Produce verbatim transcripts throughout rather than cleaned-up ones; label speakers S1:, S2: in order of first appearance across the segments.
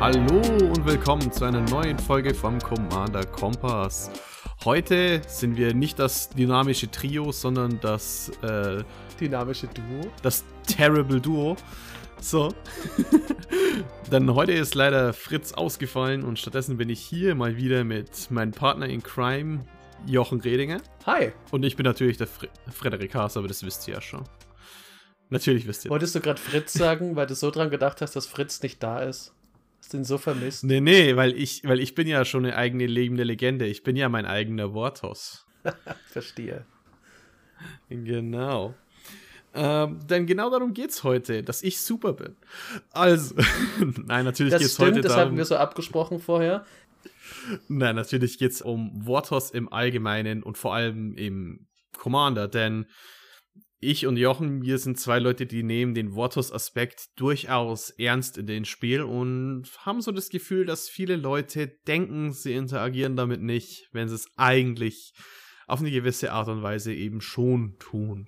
S1: Hallo und willkommen zu einer neuen Folge vom Commander Kompass. Heute sind wir nicht das dynamische Trio, sondern das äh,
S2: dynamische Duo.
S1: Das Terrible Duo. So. Denn heute ist leider Fritz ausgefallen und stattdessen bin ich hier mal wieder mit meinem Partner in Crime, Jochen Redinger.
S2: Hi.
S1: Und ich bin natürlich der Fr- Frederik Haas, aber das wisst ihr ja schon. Natürlich wisst ihr.
S2: Wolltest du gerade Fritz sagen, weil du so dran gedacht hast, dass Fritz nicht da ist? Hast du ihn so vermisst?
S1: Nee, nee, weil ich, weil ich bin ja schon eine eigene lebende Legende. Ich bin ja mein eigener Wortos.
S2: Verstehe.
S1: Genau. Ähm, denn genau darum geht's heute, dass ich super bin. Also, nein, natürlich
S2: das
S1: geht's
S2: stimmt,
S1: heute
S2: das
S1: darum...
S2: Das haben wir so abgesprochen vorher.
S1: Nein, natürlich geht's um Wortos im Allgemeinen und vor allem im Commander, denn ich und Jochen, wir sind zwei Leute, die nehmen den Wortos-Aspekt durchaus ernst in den Spiel und haben so das Gefühl, dass viele Leute denken, sie interagieren damit nicht, wenn sie es eigentlich auf eine gewisse Art und Weise eben schon tun.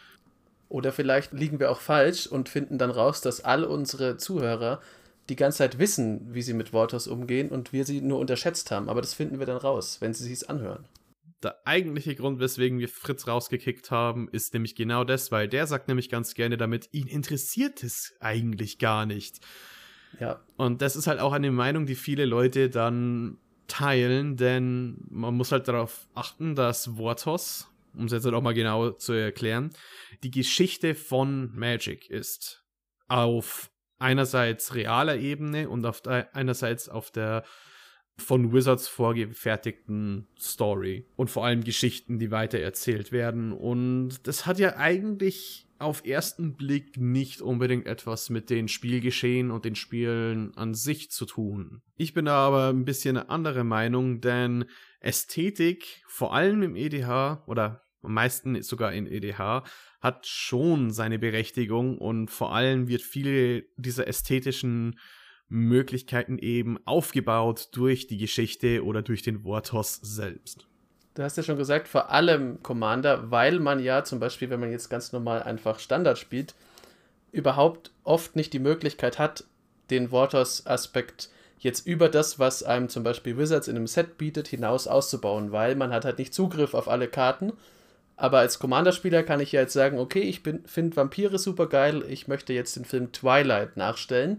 S2: Oder vielleicht liegen wir auch falsch und finden dann raus, dass all unsere Zuhörer die ganze Zeit wissen, wie sie mit Wortos umgehen und wir sie nur unterschätzt haben. Aber das finden wir dann raus, wenn sie sich's anhören.
S1: Der eigentliche Grund, weswegen wir Fritz rausgekickt haben, ist nämlich genau das, weil der sagt nämlich ganz gerne damit, ihn interessiert es eigentlich gar nicht.
S2: Ja.
S1: Und das ist halt auch eine Meinung, die viele Leute dann teilen, denn man muss halt darauf achten, dass Wortos, um es jetzt halt auch mal genau zu erklären, die Geschichte von Magic ist. Auf einerseits realer Ebene und auf der, einerseits auf der von Wizards vorgefertigten Story und vor allem Geschichten, die weiter erzählt werden. Und das hat ja eigentlich auf ersten Blick nicht unbedingt etwas mit den Spielgeschehen und den Spielen an sich zu tun. Ich bin da aber ein bisschen eine andere Meinung, denn Ästhetik, vor allem im E D H oder am meisten sogar in E D H, hat schon seine Berechtigung und vor allem wird viele dieser ästhetischen Möglichkeiten eben aufgebaut durch die Geschichte oder durch den Wortos selbst.
S2: Du hast ja schon gesagt, vor allem Commander, weil man ja zum Beispiel, wenn man jetzt ganz normal einfach Standard spielt, überhaupt oft nicht die Möglichkeit hat, den Wortos-Aspekt jetzt über das, was einem zum Beispiel Wizards in einem Set bietet, hinaus auszubauen, weil man hat halt nicht Zugriff auf alle Karten. Aber als Commander-Spieler kann ich ja jetzt sagen, okay, ich finde Vampire super geil, ich möchte jetzt den Film Twilight nachstellen.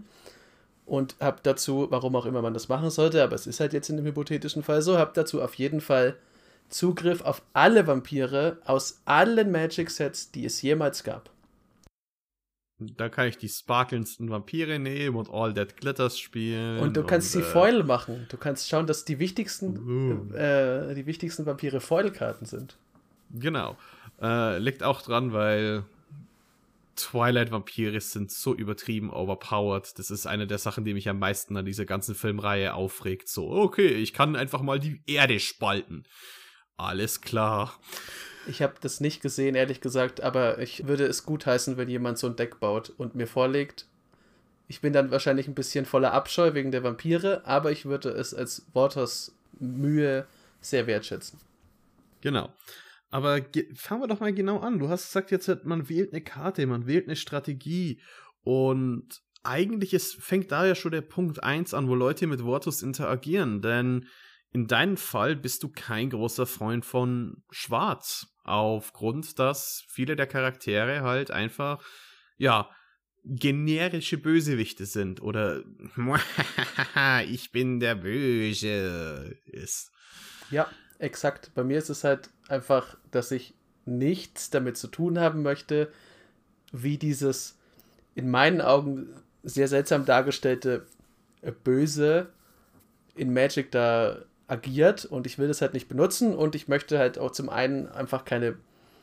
S2: Und habe dazu, warum auch immer man das machen sollte, aber es ist halt jetzt in dem hypothetischen Fall so, habe dazu auf jeden Fall Zugriff auf alle Vampire aus allen Magic-Sets, die es jemals gab.
S1: Da kann ich die sparkelndsten Vampire nehmen und All That Glitters spielen.
S2: Und du kannst sie
S1: äh,
S2: Foil machen. Du kannst schauen, dass die wichtigsten,
S1: uh.
S2: äh, die wichtigsten Vampire Foil-Karten sind.
S1: Genau. Äh, liegt auch dran, weil Twilight-Vampire sind so übertrieben overpowered. Das ist eine der Sachen, die mich am meisten an dieser ganzen Filmreihe aufregt. So, okay, ich kann einfach mal die Erde spalten. Alles klar.
S2: Ich habe das nicht gesehen, ehrlich gesagt, aber ich würde es gutheißen, wenn jemand so ein Deck baut und mir vorlegt. Ich bin dann wahrscheinlich ein bisschen voller Abscheu wegen der Vampire, aber ich würde es als Wortos Mühe sehr wertschätzen.
S1: Genau. Aber ge- fangen wir doch mal genau an. Du hast gesagt, jetzt man wählt eine Karte, man wählt eine Strategie und eigentlich ist, fängt da ja schon der Punkt eins an, wo Leute mit Wortos interagieren, denn in deinem Fall bist du kein großer Freund von Schwarz, aufgrund, dass viele der Charaktere halt einfach, ja, generische Bösewichte sind oder ich bin der Böse ist.
S2: Ja. Exakt. Bei mir ist es halt einfach, dass ich nichts damit zu tun haben möchte, wie dieses in meinen Augen sehr seltsam dargestellte Böse in Magic da agiert und ich will das halt nicht benutzen und ich möchte halt auch zum einen einfach keine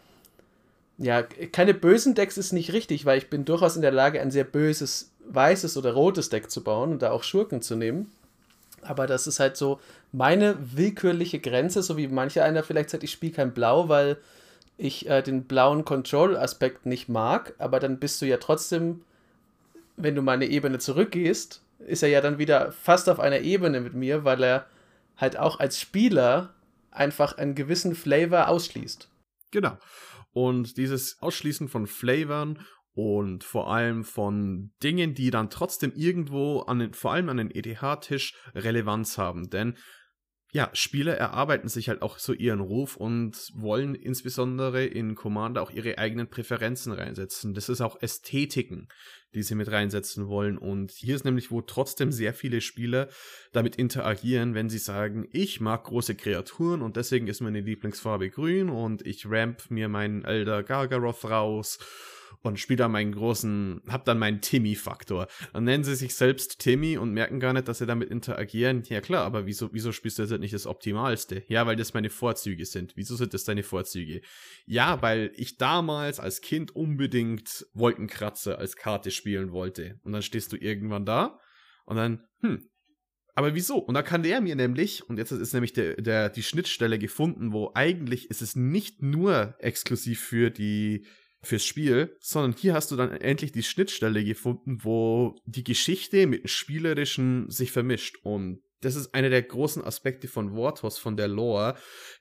S2: ja, keine bösen Decks ist nicht richtig, weil ich bin durchaus in der Lage, ein sehr böses weißes oder rotes Deck zu bauen und da auch Schurken zu nehmen. Aber das ist halt so meine willkürliche Grenze, so wie manche einer vielleicht sagt, ich spiele kein Blau, weil ich äh, den blauen Control-Aspekt nicht mag. Aber dann bist du ja trotzdem, wenn du mal eine Ebene zurückgehst, ist er ja dann wieder fast auf einer Ebene mit mir, weil er halt auch als Spieler einfach einen gewissen Flavor ausschließt.
S1: Genau. Und dieses Ausschließen von Flavern und vor allem von Dingen, die dann trotzdem irgendwo, an den, vor allem an den E D H-Tisch, Relevanz haben. Denn ja, Spieler erarbeiten sich halt auch so ihren Ruf und wollen insbesondere in Commander auch ihre eigenen Präferenzen reinsetzen. Das ist auch Ästhetiken, die sie mit reinsetzen wollen. Und hier ist nämlich, wo trotzdem sehr viele Spieler damit interagieren, wenn sie sagen, ich mag große Kreaturen und deswegen ist meine Lieblingsfarbe grün und ich ramp mir meinen Elder Gargaroth raus und spiele dann meinen großen, hab dann meinen Timmy-Faktor. Dann nennen sie sich selbst Timmy und merken gar nicht, dass sie damit interagieren. Ja klar, aber wieso, wieso spielst du jetzt nicht das Optimalste? Ja, weil das meine Vorzüge sind. Wieso sind das deine Vorzüge? Ja, weil ich damals als Kind unbedingt Wolkenkratzer als Karte spielen wollte. Und dann stehst du irgendwann da und dann, hm, aber wieso? Und da kann der mir nämlich, und jetzt ist nämlich der, der, die Schnittstelle gefunden, wo eigentlich ist es nicht nur exklusiv für die fürs Spiel, sondern hier hast du dann endlich die Schnittstelle gefunden, wo die Geschichte mit dem Spielerischen sich vermischt. Und das ist einer der großen Aspekte von Vorthos, von der Lore,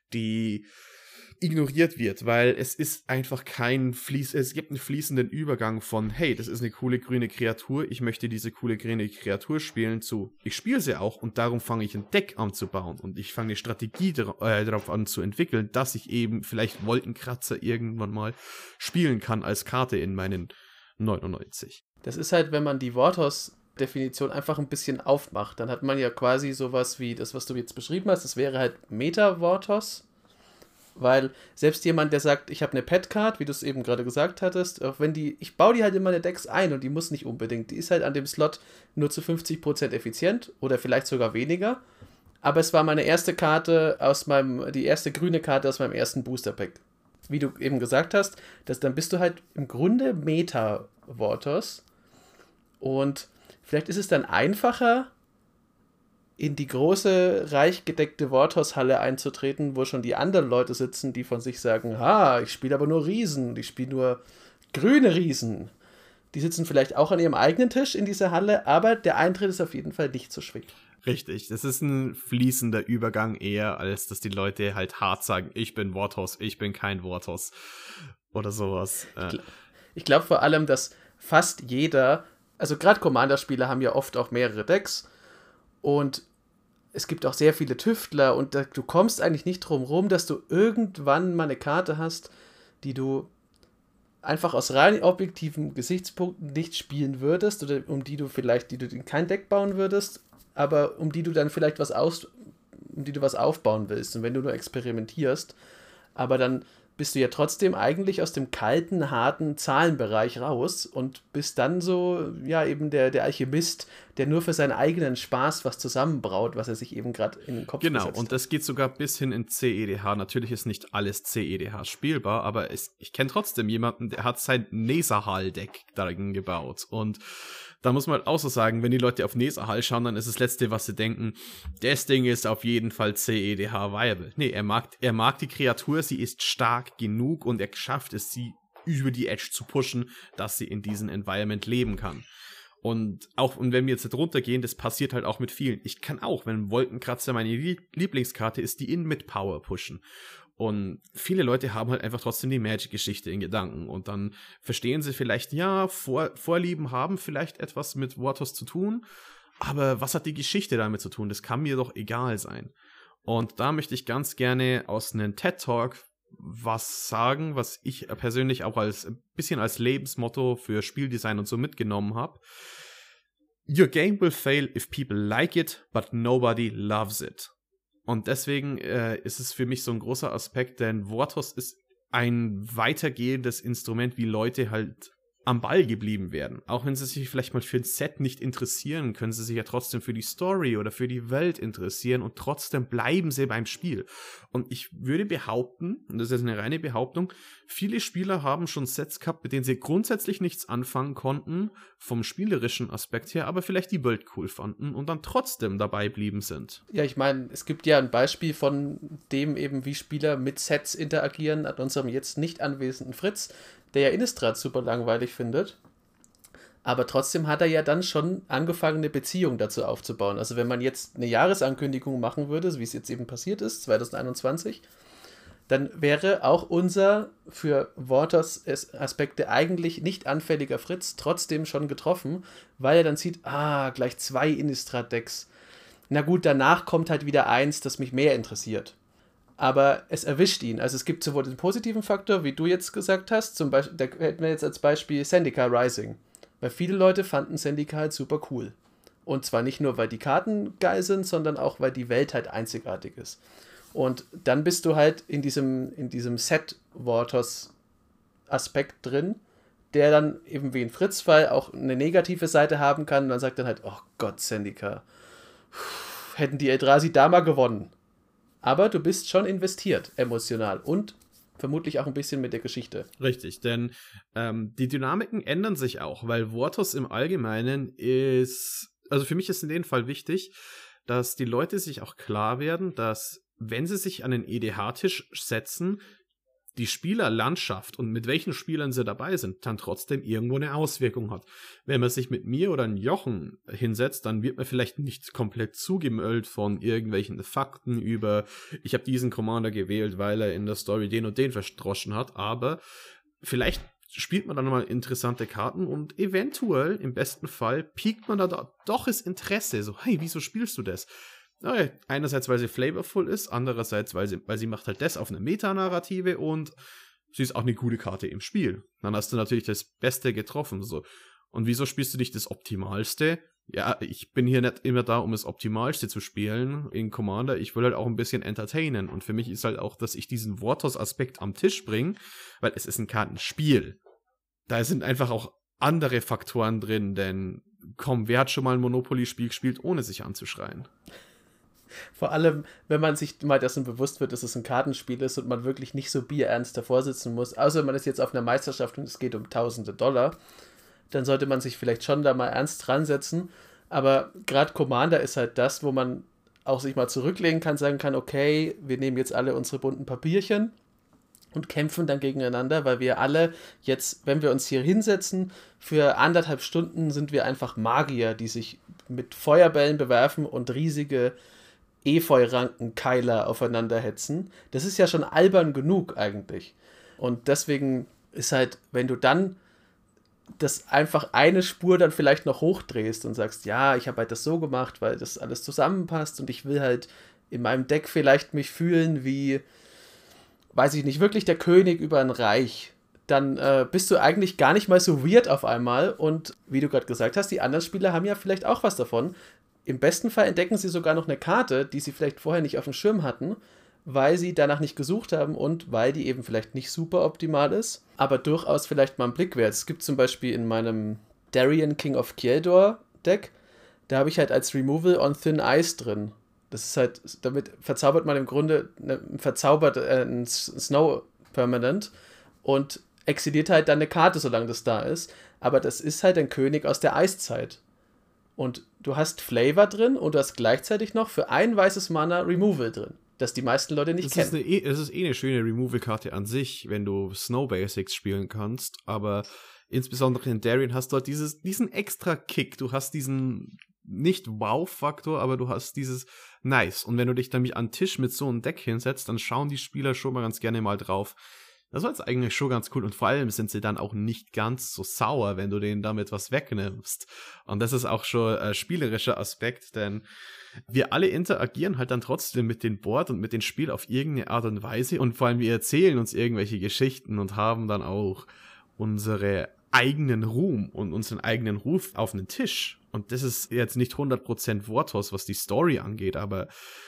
S1: die ignoriert wird, weil es ist einfach kein Fließ, es gibt einen fließenden Übergang von, hey, das ist eine coole grüne Kreatur, ich möchte diese coole grüne Kreatur spielen, zu, ich spiele sie auch und darum fange ich ein Deck an zu bauen und ich fange eine Strategie dra- äh, darauf an zu entwickeln, dass ich eben vielleicht Wolkenkratzer irgendwann mal spielen kann als Karte in meinen neunundneunzig.
S2: Das ist halt, wenn man die Vorthos-Definition einfach ein bisschen aufmacht, dann hat man ja quasi sowas wie das, was du jetzt beschrieben hast, das wäre halt Meta-Vorthos. Weil selbst jemand, der sagt, ich habe eine Pet-Card, wie du es eben gerade gesagt hattest, auch wenn die, ich baue die halt in meine Decks ein und die muss nicht unbedingt, die ist halt an dem Slot nur zu fünfzig Prozent effizient oder vielleicht sogar weniger, aber es war meine erste Karte aus meinem, die erste grüne Karte aus meinem ersten Booster-Pack. Wie du eben gesagt hast, dass, dann bist du halt im Grunde Meta-Vorthos und vielleicht ist es dann einfacher, in die große, reich gedeckte Vorthos-Halle einzutreten, wo schon die anderen Leute sitzen, die von sich sagen, ha, ich spiele aber nur Riesen, ich spiele nur grüne Riesen. Die sitzen vielleicht auch an ihrem eigenen Tisch in dieser Halle, aber der Eintritt ist auf jeden Fall nicht so schwer.
S1: Richtig, das ist ein fließender Übergang eher, als dass die Leute halt hart sagen, ich bin Vorthos, ich bin kein Vorthos oder sowas.
S2: Ich, gl- ich glaube vor allem, dass fast jeder, also gerade Commander-Spieler haben ja oft auch mehrere Decks und es gibt auch sehr viele Tüftler und da, du kommst eigentlich nicht drum rum, dass du irgendwann mal eine Karte hast, die du einfach aus rein objektiven Gesichtspunkten nicht spielen würdest oder um die du vielleicht, die du in kein Deck bauen würdest, aber um die du dann vielleicht was aus, um die du was aufbauen willst und wenn du nur experimentierst, aber dann bist du ja trotzdem eigentlich aus dem kalten, harten Zahlenbereich raus und bist dann so, ja, eben der, der Alchemist, der nur für seinen eigenen Spaß was zusammenbraut, was er sich eben gerade in den Kopf
S1: Genau,
S2: gesetzt
S1: und
S2: hat.
S1: das geht sogar bis hin in C E D H. Natürlich ist nicht alles C E D H spielbar, aber es, ich kenne trotzdem jemanden, der hat sein Nesahal-Deck darin gebaut. Und da muss man halt auch so sagen, wenn die Leute auf Nesahal schauen, dann ist das Letzte, was sie denken, das Ding ist auf jeden Fall C E D H viable. Nee, er mag, er mag die Kreatur, sie ist stark genug und er schafft es, sie über die Edge zu pushen, dass sie in diesem Environment leben kann. Und auch, und wenn wir jetzt drunter gehen, das passiert halt auch mit vielen. Ich kann auch, wenn Wolkenkratzer meine Lieblingskarte ist, die in mit Power pushen. Und viele Leute haben halt einfach trotzdem die Magic-Geschichte in Gedanken. Und dann verstehen sie vielleicht, ja, Vor- Vorlieben haben vielleicht etwas mit Vorthos zu tun, aber was hat die Geschichte damit zu tun? Das kann mir doch egal sein. Und da möchte ich ganz gerne aus einem TED-Talk was sagen, was ich persönlich auch als ein bisschen als Lebensmotto für Spieldesign und so mitgenommen habe. Your game will fail if people like it, but nobody loves it. Und deswegen äh, ist es für mich so ein großer Aspekt, denn Vorthos ist ein weitergehendes Instrument, wie Leute halt am Ball geblieben werden. Auch wenn sie sich vielleicht mal für ein Set nicht interessieren, können sie sich ja trotzdem für die Story oder für die Welt interessieren und trotzdem bleiben sie beim Spiel. Und ich würde behaupten, und das ist eine reine Behauptung, viele Spieler haben schon Sets gehabt, mit denen sie grundsätzlich nichts anfangen konnten, vom spielerischen Aspekt her, aber vielleicht die Welt cool fanden und dann trotzdem dabei blieben sind.
S2: Ja, ich meine, es gibt ja ein Beispiel von dem eben, wie Spieler mit Sets interagieren, an unserem jetzt nicht anwesenden Fritz, der ja Innistrad super langweilig findet. Aber trotzdem hat er ja dann schon angefangen, eine Beziehung dazu aufzubauen. Also wenn man jetzt eine Jahresankündigung machen würde, wie es jetzt eben passiert ist, zwanzig einundzwanzig, dann wäre auch unser für Vortos-Aspekte eigentlich nicht anfälliger Fritz trotzdem schon getroffen, weil er dann sieht, ah, gleich zwei Innistrad-Decks. Na gut, danach kommt halt wieder eins, das mich mehr interessiert. Aber es erwischt ihn. Also es gibt sowohl den positiven Faktor, wie du jetzt gesagt hast, zum Beispiel, da hätten wir jetzt als Beispiel Zendikar Rising. Weil viele Leute fanden Zendikar halt super cool. Und zwar nicht nur, weil die Karten geil sind, sondern auch, weil die Welt halt einzigartig ist. Und dann bist du halt in diesem, in diesem Set-Vortos-Aspekt drin, der dann eben wie in Fritz-Fall auch eine negative Seite haben kann. Und dann sagt dann halt, oh Gott, Zendikar, hätten die Eldrazi da mal gewonnen. Aber du bist schon investiert, emotional. Und vermutlich auch ein bisschen mit der Geschichte.
S1: Richtig, denn ähm, die Dynamiken ändern sich auch, weil Vortos im Allgemeinen ist, also für mich ist in dem Fall wichtig, dass die Leute sich auch klar werden, dass wenn sie sich an den E D H-Tisch setzen, die Spielerlandschaft und mit welchen Spielern sie dabei sind, dann trotzdem irgendwo eine Auswirkung hat. Wenn man sich mit mir oder einem Jochen hinsetzt, dann wird man vielleicht nicht komplett zugemüllt von irgendwelchen Fakten über, ich habe diesen Commander gewählt, weil er in der Story den und den verdroschen hat, aber vielleicht spielt man dann mal interessante Karten und eventuell, im besten Fall, piekt man da doch das Interesse. So, hey, wieso spielst du das? Okay, einerseits, weil sie flavorful ist, andererseits, weil sie, weil sie macht halt das auf eine Metanarrative und sie ist auch eine gute Karte im Spiel. Dann hast du natürlich das Beste getroffen. So. Und wieso spielst du nicht das Optimalste? Ja, ich bin hier nicht immer da, um das Optimalste zu spielen in Commander. Ich will halt auch ein bisschen entertainen. Und für mich ist halt auch, dass ich diesen Vortos-Aspekt am Tisch bringe, weil es ist ein Kartenspiel. Da sind einfach auch andere Faktoren drin, denn komm, wer hat schon mal ein Monopoly-Spiel gespielt, ohne sich anzuschreien?
S2: Vor allem, wenn man sich mal dessen bewusst wird, dass es ein Kartenspiel ist und man wirklich nicht so bierernst davor sitzen muss, außer man ist jetzt auf einer Meisterschaft und es geht um tausende Dollar, dann sollte man sich vielleicht schon da mal ernst dran setzen. Aber gerade Commander ist halt das, wo man auch sich mal zurücklegen kann, sagen kann, okay, wir nehmen jetzt alle unsere bunten Papierchen und kämpfen dann gegeneinander, weil wir alle jetzt, wenn wir uns hier hinsetzen, für anderthalb Stunden sind wir einfach Magier, die sich mit Feuerbällen bewerfen und riesige Efeu-Ranken-Keiler aufeinander hetzen. Das ist ja schon albern genug eigentlich. Und deswegen ist halt, wenn du dann das einfach eine Spur dann vielleicht noch hochdrehst und sagst, ja, ich habe halt das so gemacht, weil das alles zusammenpasst und ich will halt in meinem Deck vielleicht mich fühlen wie, weiß ich nicht, wirklich der König über ein Reich, dann äh, bist du eigentlich gar nicht mal so weird auf einmal und wie du gerade gesagt hast, die anderen Spieler haben ja vielleicht auch was davon. Im besten Fall entdecken sie sogar noch eine Karte, die sie vielleicht vorher nicht auf dem Schirm hatten, weil sie danach nicht gesucht haben und weil die eben vielleicht nicht super optimal ist, aber durchaus vielleicht mal einen Blick wert. Es gibt zum Beispiel in meinem Darien King of Kjeldor Deck, da habe ich halt als Removal on Thin Ice drin. Das ist halt, damit verzaubert man im Grunde, ne, verzaubert äh, ein Snow Permanent und exiliert halt dann eine Karte, solange das da ist. Aber das ist halt ein König aus der Eiszeit. Und du hast Flavor drin und du hast gleichzeitig noch für ein weißes Mana Removal drin, das die meisten Leute nicht
S1: das
S2: kennen.
S1: Ist eine, es ist eh eine schöne Removal-Karte an sich, wenn du Snow Basics spielen kannst, aber insbesondere in Darien hast du halt dieses, diesen extra Kick. Du hast diesen nicht Wow-Faktor, aber du hast dieses Nice. Und wenn du dich nämlich an den Tisch mit so einem Deck hinsetzt, dann schauen die Spieler schon mal ganz gerne mal drauf. Das war jetzt eigentlich schon ganz cool und vor allem sind sie dann auch nicht ganz so sauer, wenn du denen damit was wegnimmst. Und das ist auch schon ein spielerischer Aspekt, denn wir alle interagieren halt dann trotzdem mit dem Board und mit dem Spiel auf irgendeine Art und Weise und vor allem wir erzählen uns irgendwelche Geschichten und haben dann auch unsere eigenen Ruhm und unseren eigenen Ruf auf den Tisch. Und das ist jetzt nicht hundert Prozent Vortos, was die Story angeht, aber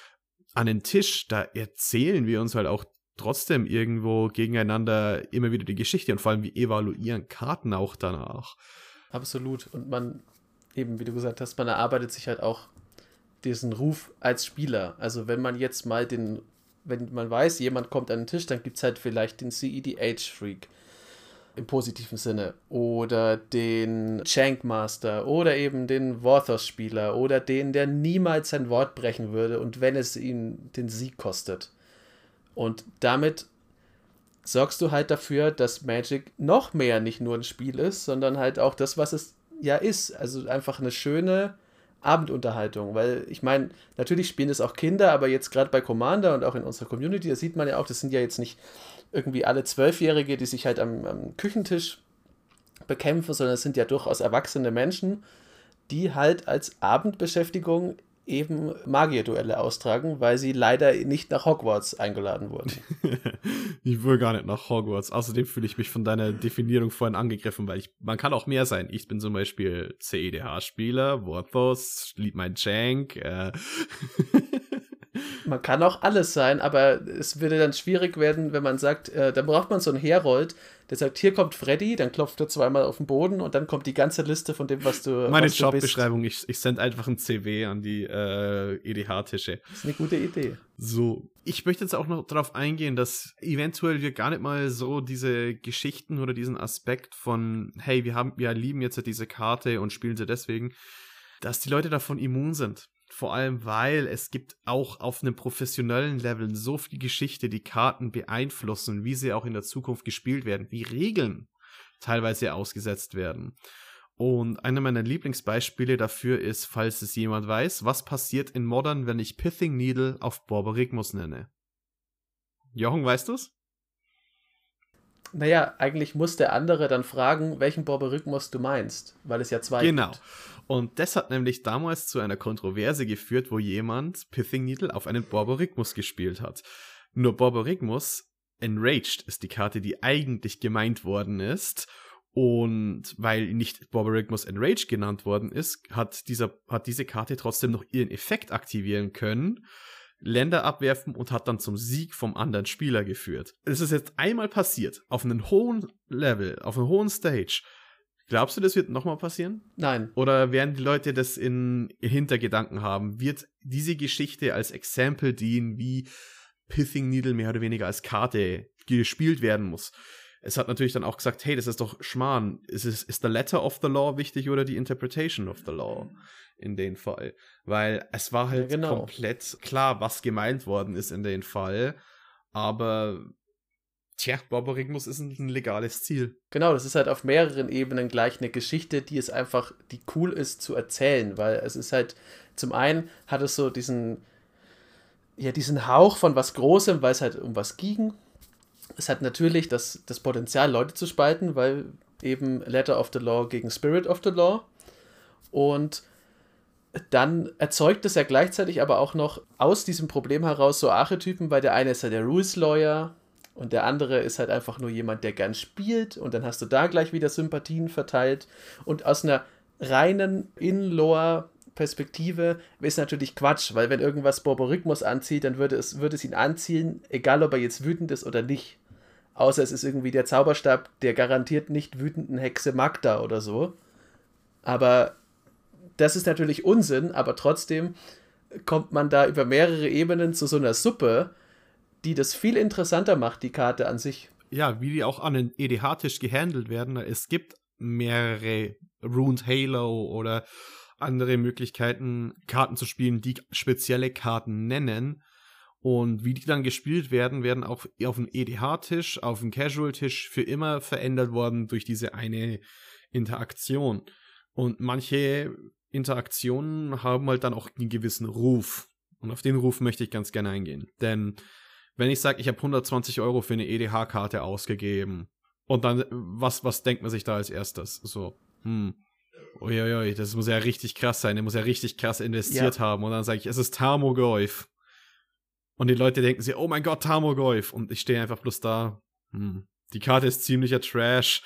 S1: an den Tisch, da erzählen wir uns halt auch trotzdem irgendwo gegeneinander immer wieder die Geschichte und vor allem wir evaluieren Karten auch danach.
S2: Absolut. Und man, eben wie du gesagt hast, man erarbeitet sich halt auch diesen Ruf als Spieler. Also wenn man jetzt mal den, wenn man weiß, jemand kommt an den Tisch, dann gibt es halt vielleicht den C E D H-Freak im positiven Sinne oder den Shankmaster oder eben den Vorthos-Spieler oder den, der niemals sein Wort brechen würde und wenn es ihn den Sieg kostet. Und damit sorgst du halt dafür, dass Magic noch mehr nicht nur ein Spiel ist, sondern halt auch das, was es ja ist. Also einfach eine schöne, Abendunterhaltung, weil ich meine, natürlich spielen das auch Kinder, aber jetzt gerade bei Commander und auch in unserer Community, da sieht man ja auch, das sind ja jetzt nicht irgendwie alle Zwölfjährige, die sich halt am, am Küchentisch bekämpfen, sondern es sind ja durchaus erwachsene Menschen, die halt als Abendbeschäftigung eben Magierduelle austragen, weil sie leider nicht nach Hogwarts eingeladen wurden.
S1: Ich will gar nicht nach Hogwarts. Außerdem fühle ich mich von deiner Definierung vorhin angegriffen, weil ich, man kann auch mehr sein. Ich bin zum Beispiel C E D H-Spieler, Vorthos, lieb mein Jank. Äh.
S2: Man kann auch alles sein, aber es würde dann schwierig werden, wenn man sagt, äh, dann braucht man so einen Herold, der sagt, hier kommt Freddy, dann klopft er zweimal auf den Boden und dann kommt die ganze Liste von dem, was du
S1: Meine
S2: was du
S1: Jobbeschreibung, bist. ich, ich sende einfach ein C W an die äh, E D H-Tische.
S2: Das ist eine gute Idee.
S1: So, ich möchte jetzt auch noch darauf eingehen, dass eventuell wir gar nicht mal so diese Geschichten oder diesen Aspekt von, hey, wir haben, wir lieben jetzt diese Karte und spielen sie deswegen, dass die Leute davon immun sind. Vor allem, weil es gibt auch auf einem professionellen Level so viel Geschichte, die Karten beeinflussen, wie sie auch in der Zukunft gespielt werden, wie Regeln teilweise ausgesetzt werden. Und einer meiner Lieblingsbeispiele dafür ist, falls es jemand weiß, was passiert in Modern, wenn ich Pithing Needle auf Borborygmus nenne. Jochen, weißt du's?
S2: Naja, eigentlich muss der andere dann fragen, welchen Borborygmus du meinst, weil es ja zwei
S1: genau.
S2: gibt.
S1: Und das hat nämlich damals zu einer Kontroverse geführt, wo jemand Pithing Needle auf einen Borborygmus gespielt hat. Nur Borborygmus Enraged ist die Karte, die eigentlich gemeint worden ist. Und weil nicht Borborygmus Enraged genannt worden ist, hat, dieser, hat diese Karte trotzdem noch ihren Effekt aktivieren können, Länder abwerfen und hat dann zum Sieg vom anderen Spieler geführt. Es ist jetzt einmal passiert, auf einem hohen Level, auf einem hohen Stage. Glaubst du, das wird nochmal passieren?
S2: Nein.
S1: Oder werden die Leute das in Hintergedanken haben? Wird diese Geschichte als Exempel dienen, wie Pithing Needle mehr oder weniger als Karte gespielt werden muss? Es hat natürlich dann auch gesagt, hey, das ist doch Schmarrn. Ist, es, ist the letter of the law wichtig oder die interpretation of the law in dem Fall? Weil es war halt ja, genau. komplett klar, was gemeint worden ist in dem Fall. Aber tja, Borborygmus ist ein legales Ziel.
S2: Genau, das ist halt auf mehreren Ebenen gleich eine Geschichte, die es einfach, die cool ist zu erzählen, weil es ist halt, zum einen hat es so diesen, ja, diesen Hauch von was Großem, weil es halt um was ging. Es hat natürlich das, das Potenzial, Leute zu spalten, weil eben Letter of the Law gegen Spirit of the Law. Und dann erzeugt es ja gleichzeitig aber auch noch aus diesem Problem heraus so Archetypen, weil der eine ist ja der Rules Lawyer und der andere ist halt einfach nur jemand, der gern spielt, und dann hast du da gleich wieder Sympathien verteilt. Und aus einer reinen In-Lore-Perspektive ist natürlich Quatsch, weil wenn irgendwas Borborygmus anzieht, dann würde es, würde es ihn anziehen, egal ob er jetzt wütend ist oder nicht. Außer es ist irgendwie der Zauberstab der garantiert nicht wütenden Hexe Magda oder so. Aber das ist natürlich Unsinn, aber trotzdem kommt man da über mehrere Ebenen zu so einer Suppe, die das viel interessanter macht, die Karte an sich.
S1: Ja, wie die auch an den E D H-Tisch gehandelt werden. Es gibt mehrere Ruined Halo oder andere Möglichkeiten, Karten zu spielen, die spezielle Karten nennen. Und wie die dann gespielt werden, werden auch auf dem E D H-Tisch, auf dem Casual-Tisch für immer verändert worden durch diese eine Interaktion. Und manche Interaktionen haben halt dann auch einen gewissen Ruf. Und auf den Ruf möchte ich ganz gerne eingehen. Denn wenn ich sage, ich habe hundertzwanzig Euro für eine E D H-Karte ausgegeben, und dann, was, was denkt man sich da als erstes? So, hm, uiuiui, das muss ja richtig krass sein, der muss ja richtig krass investiert ja. haben. Und dann sage ich, es ist Tarmogoyf. Und die Leute denken sich, oh mein Gott, Tarmogoyf. Und ich stehe einfach bloß da, hm, die Karte ist ziemlicher Trash.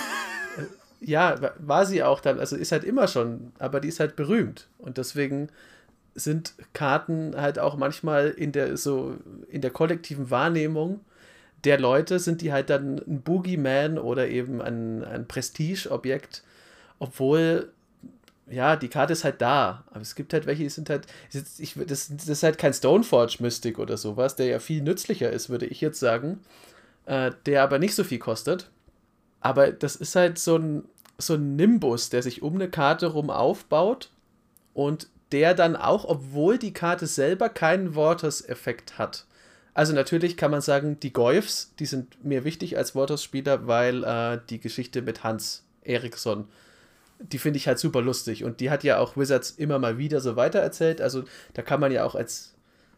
S2: Ja, war sie auch dann, also ist halt immer schon, aber die ist halt berühmt. Und deswegen sind Karten halt auch manchmal in der so in der kollektiven Wahrnehmung der Leute, sind die halt dann ein Boogeyman oder eben ein, ein Prestigeobjekt, obwohl, ja, die Karte ist halt da. Aber es gibt halt welche, die sind halt, ich, das, das ist halt kein Stoneforge-Mystic oder sowas, der ja viel nützlicher ist, würde ich jetzt sagen, äh, der aber nicht so viel kostet. Aber das ist halt so ein, so ein Nimbus, der sich um eine Karte rum aufbaut und der dann auch, obwohl die Karte selber keinen Vortos-Effekt hat. Also natürlich kann man sagen, die Goyfs, die sind mir wichtig als Vortos-Spieler, weil äh, die Geschichte mit Hans Eriksson die finde ich halt super lustig. Und die hat ja auch Wizards immer mal wieder so weitererzählt. Also da kann man ja auch als,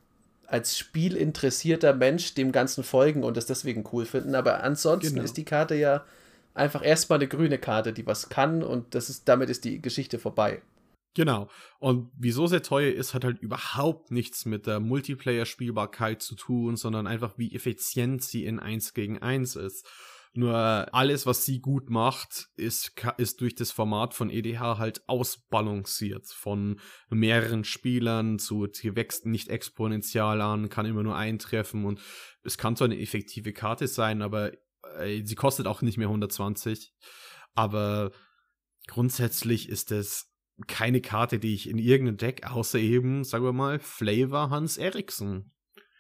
S2: als spielinteressierter Mensch dem Ganzen folgen und das deswegen cool finden. Aber ansonsten
S1: Genau.
S2: ist die Karte ja einfach erstmal eine grüne Karte, die was kann und das ist, damit ist die Geschichte vorbei.
S1: Genau. Und wieso sehr teuer ist, hat halt überhaupt nichts mit der Multiplayer-Spielbarkeit zu tun, sondern einfach, wie effizient sie in eins gegen eins ist. Nur alles, was sie gut macht, ist, ist durch das Format von E D H halt ausbalanciert. Von mehreren Spielern zu, sie wächst nicht exponentiell an, kann immer nur eintreffen und es kann zwar eine effektive Karte sein, aber äh, sie kostet auch nicht mehr hundertzwanzig. Aber grundsätzlich ist es keine Karte, die ich in irgendeinem Deck, außer eben, sagen wir mal, Flavor Hans Eriksson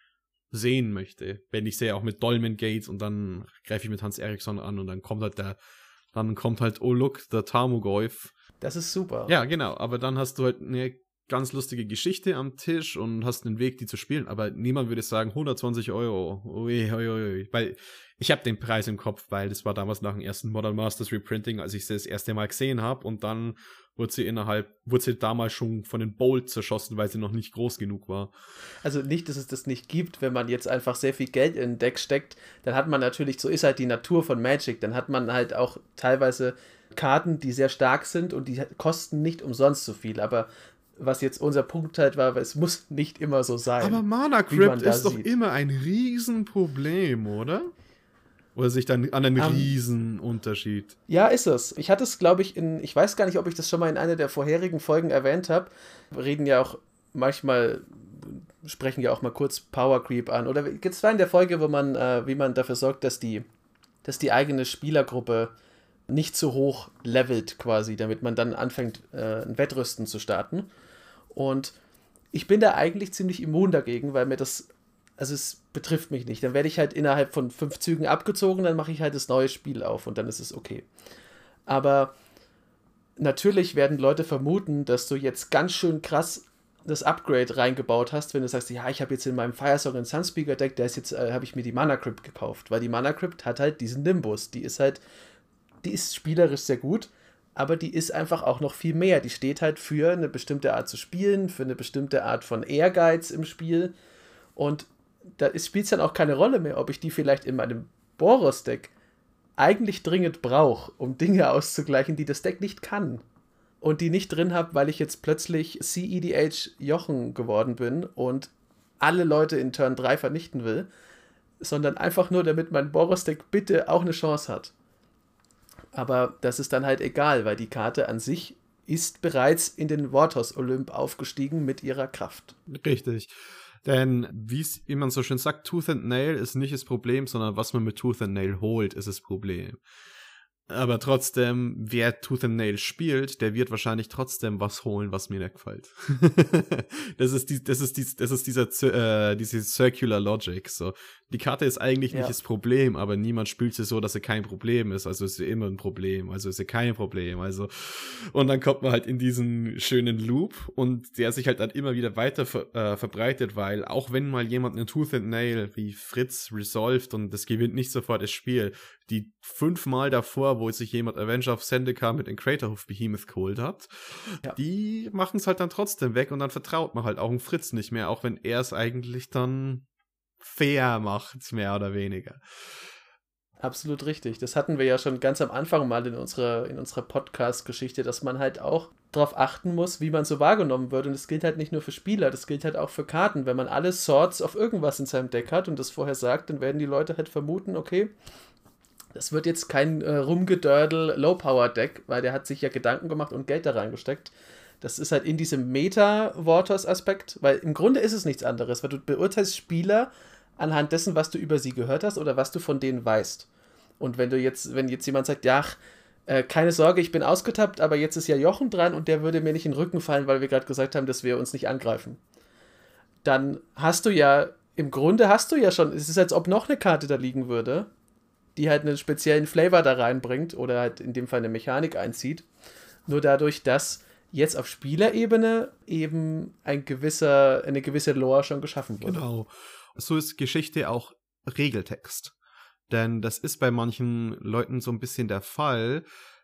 S1: sehen möchte. Wenn ich sehe, auch mit Dolmen Gates und dann greife ich mit Hans Eriksson an und dann kommt halt der, dann kommt halt, oh look, der Tarmogoyf.
S2: Das ist super.
S1: Ja, genau, aber dann hast du halt eine ganz lustige Geschichte am Tisch und hast einen Weg, die zu spielen, aber niemand würde sagen, hundertzwanzig Euro. Ui, ui, ui. Weil ich habe den Preis im Kopf, weil das war damals nach dem ersten Modern Masters Reprinting, als ich sie das erste Mal gesehen habe und dann wurde sie innerhalb, wurde sie damals schon von den Bolt zerschossen, weil sie noch nicht groß genug war.
S2: Also nicht, dass es das nicht gibt, wenn man jetzt einfach sehr viel Geld in ein Deck steckt, dann hat man natürlich, so ist halt die Natur von Magic, dann hat man halt auch teilweise Karten, die sehr stark sind und die kosten nicht umsonst so viel, aber was jetzt unser Punkt halt war, es muss nicht immer so sein.
S1: Aber Mana Crypt ist doch sieht. immer ein Riesenproblem, oder? Oder sich dann an einen um, Riesenunterschied?
S2: Ja, ist es. Ich hatte es, glaube ich, in, ich weiß gar nicht, ob ich das schon mal in einer der vorherigen Folgen erwähnt habe. Wir reden ja auch manchmal, sprechen ja auch mal kurz Power Creep an. Oder es war in der Folge, wo man, äh, wie man dafür sorgt, dass die, dass die eigene Spielergruppe nicht zu hoch levelt quasi, damit man dann anfängt, äh, ein Wettrüsten zu starten. Und ich bin da eigentlich ziemlich immun dagegen, weil mir das, also es betrifft mich nicht. Dann werde ich halt innerhalb von fünf Zügen abgezogen, dann mache ich halt das neue Spiel auf und dann ist es okay. Aber natürlich werden Leute vermuten, dass du jetzt ganz schön krass das Upgrade reingebaut hast, wenn du sagst, ja, ich habe jetzt in meinem Firesong und Sunspeaker Deck, da ist jetzt, äh, habe ich mir die Mana Crypt gekauft, weil die Mana Crypt hat halt diesen Nimbus, die ist halt, die ist spielerisch sehr gut, aber die ist einfach auch noch viel mehr. Die steht halt für eine bestimmte Art zu spielen, für eine bestimmte Art von Ehrgeiz im Spiel. Und da spielt es dann auch keine Rolle mehr, ob ich die vielleicht in meinem Boros-Deck eigentlich dringend brauche, um Dinge auszugleichen, die das Deck nicht kann. Und die nicht drin habe, weil ich jetzt plötzlich C E D H Jochen geworden bin und alle Leute in Turn drei vernichten will, sondern einfach nur, damit mein Boros-Deck bitte auch eine Chance hat. Aber das ist dann halt egal, weil die Karte an sich ist bereits in den Vortos-Olymp aufgestiegen mit ihrer Kraft.
S1: Richtig. Denn, wie man so schön sagt, Tooth and Nail ist nicht das Problem, sondern was man mit Tooth and Nail holt, ist das Problem. Aber trotzdem, wer Tooth and Nail spielt, der wird wahrscheinlich trotzdem was holen, was mir nicht gefällt. das ist die, das ist die, das ist dieser, äh, diese Circular Logic, so. Die Karte ist eigentlich ja. nicht das Problem, aber niemand spielt sie so, dass sie kein Problem ist. Also ist sie immer ein Problem, also ist sie kein Problem. Also, und dann kommt man halt in diesen schönen Loop und der sich halt dann immer wieder weiter ver, äh, verbreitet, weil auch wenn mal jemand eine Tooth and Nail wie Fritz resolved und das gewinnt nicht sofort das Spiel, die fünfmal davor, wo sich jemand Avenger of Zendikar mit den Craterhoof Behemoth geholt hat, ja. die machen es halt dann trotzdem weg und dann vertraut man halt auch einen Fritz nicht mehr, auch wenn er es eigentlich dann fair macht, mehr oder weniger.
S2: Absolut richtig. Das hatten wir ja schon ganz am Anfang mal in unserer, in unserer Podcast-Geschichte, dass man halt auch darauf achten muss, wie man so wahrgenommen wird. Und das gilt halt nicht nur für Spieler, das gilt halt auch für Karten. Wenn man alle Swords auf irgendwas in seinem Deck hat und das vorher sagt, dann werden die Leute halt vermuten, okay, das wird jetzt kein äh, Rumgedördel Low-Power-Deck, weil der hat sich ja Gedanken gemacht und Geld da reingesteckt. Das ist halt in diesem Meta-Vortos-Aspekt, weil im Grunde ist es nichts anderes, weil du beurteilst Spieler anhand dessen, was du über sie gehört hast oder was du von denen weißt. Und wenn du jetzt, wenn jetzt jemand sagt, ja, äh, keine Sorge, ich bin ausgetappt, aber jetzt ist ja Jochen dran und der würde mir nicht in den Rücken fallen, weil wir gerade gesagt haben, dass wir uns nicht angreifen. Dann hast du ja, im Grunde hast du ja schon, es ist, als ob noch eine Karte da liegen würde, die halt einen speziellen Flavor da reinbringt oder halt in dem Fall eine Mechanik einzieht. Nur dadurch, dass jetzt auf Spielerebene eben ein gewisser, eine gewisse Lore schon geschaffen wurde.
S1: Genau. So ist Geschichte auch Regeltext. Denn das ist bei manchen Leuten so ein bisschen der Fall.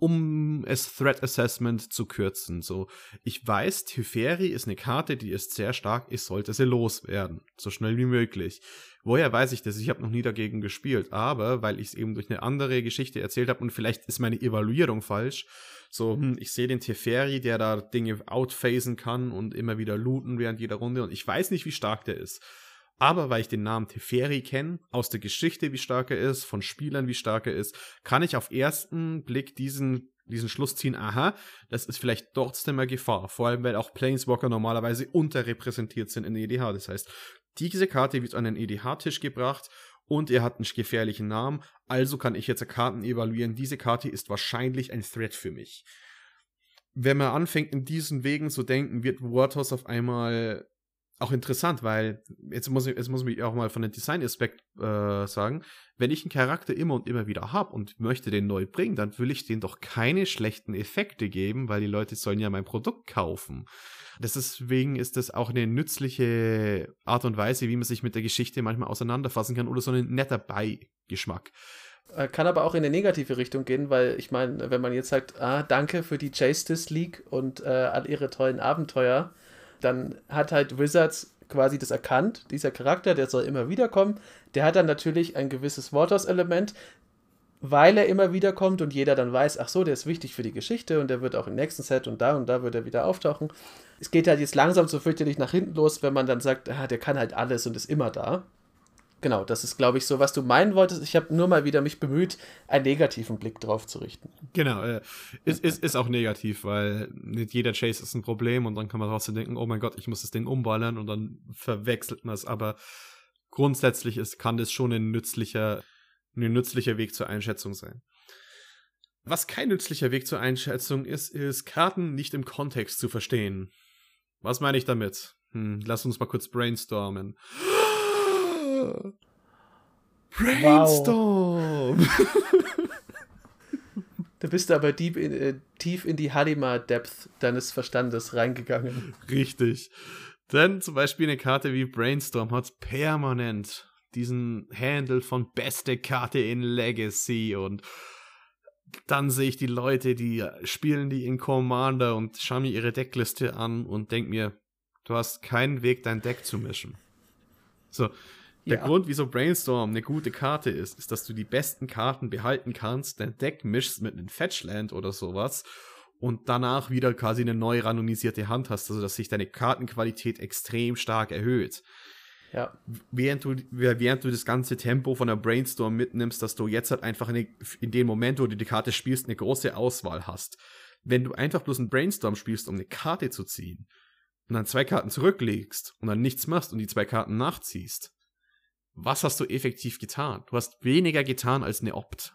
S1: um es Threat Assessment zu kürzen. So, ich weiß, Teferi ist eine Karte, die ist sehr stark, ich sollte sie loswerden. So schnell wie möglich. Woher weiß ich das? Ich habe noch nie dagegen gespielt, aber weil ich es eben durch eine andere Geschichte erzählt habe und vielleicht ist meine Evaluierung falsch. So, hm, ich sehe den Teferi, der da Dinge outphasen kann und immer wieder looten während jeder Runde und ich weiß nicht, wie stark der ist. Aber weil ich den Namen Teferi kenne, aus der Geschichte, wie stark er ist, von Spielern, wie stark er ist, kann ich auf ersten Blick diesen, diesen Schluss ziehen, aha, das ist vielleicht trotzdem eine Gefahr. Vor allem, weil auch Planeswalker normalerweise unterrepräsentiert sind in E D H. Das heißt, diese Karte wird an den E D H-Tisch gebracht und er hat einen gefährlichen Namen. Also kann ich jetzt Karten evaluieren. Diese Karte ist wahrscheinlich ein Threat für mich. Wenn man anfängt, in diesen Wegen zu denken, wird Warthos auf einmal auch interessant, weil, jetzt muss ich, jetzt muss ich auch mal von dem Design-Aspekt äh, sagen, wenn ich einen Charakter immer und immer wieder habe und möchte den neu bringen, dann will ich denen doch keine schlechten Effekte geben, weil die Leute sollen ja mein Produkt kaufen. Deswegen ist das auch eine nützliche Art und Weise, wie man sich mit der Geschichte manchmal auseinanderfassen kann oder so ein netter Beigeschmack.
S2: Kann aber auch in eine negative Richtung gehen, weil ich meine, wenn man jetzt sagt, ah, danke für die Justice League und äh, all ihre tollen Abenteuer, dann hat halt Wizards quasi das erkannt, dieser Charakter, der soll immer wiederkommen, der hat dann natürlich ein gewisses Warthos-Element, weil er immer wiederkommt und jeder dann weiß, ach so, der ist wichtig für die Geschichte und der wird auch im nächsten Set und da und da wird er wieder auftauchen. Es geht halt jetzt langsam so fürchterlich nach hinten los, wenn man dann sagt, ah, der kann halt alles und ist immer da. Genau, das ist, glaube ich, so, was du meinen wolltest. Ich habe nur mal wieder mich bemüht, einen negativen Blick drauf zu richten.
S1: Genau, äh, ist, ist, ist auch negativ, weil nicht jeder Chase ist ein Problem und dann kann man trotzdem denken, oh mein Gott, ich muss das Ding umballern und dann verwechselt man es. Aber grundsätzlich ist, kann das schon ein nützlicher, ein nützlicher Weg zur Einschätzung sein. Was kein nützlicher Weg zur Einschätzung ist, ist, Karten nicht im Kontext zu verstehen. Was meine ich damit? Hm, lass uns mal kurz brainstormen. Brainstorm!
S2: Wow. Da bist du aber deep in, äh, tief in die Halima-Depth deines Verstandes reingegangen.
S1: Richtig. Denn zum Beispiel eine Karte wie Brainstorm hat permanent diesen Handle von beste Karte in Legacy und dann sehe ich die Leute, die spielen die in Commander und schauen mir ihre Deckliste an und denk mir, du hast keinen Weg, dein Deck zu mischen. So, der ja. Grund, wieso Brainstorm eine gute Karte ist, ist, dass du die besten Karten behalten kannst, dein Deck mischst mit einem Fetchland oder sowas und danach wieder quasi eine neu randomisierte Hand hast, also dass sich deine Kartenqualität extrem stark erhöht.
S2: Ja.
S1: Während du, während du das ganze Tempo von der Brainstorm mitnimmst, dass du jetzt halt einfach eine, in dem Moment, wo du die Karte spielst, eine große Auswahl hast. Wenn du einfach bloß einen Brainstorm spielst, um eine Karte zu ziehen und dann zwei Karten zurücklegst und dann nichts machst und die zwei Karten nachziehst, was hast du effektiv getan? Du hast weniger getan als eine Opt.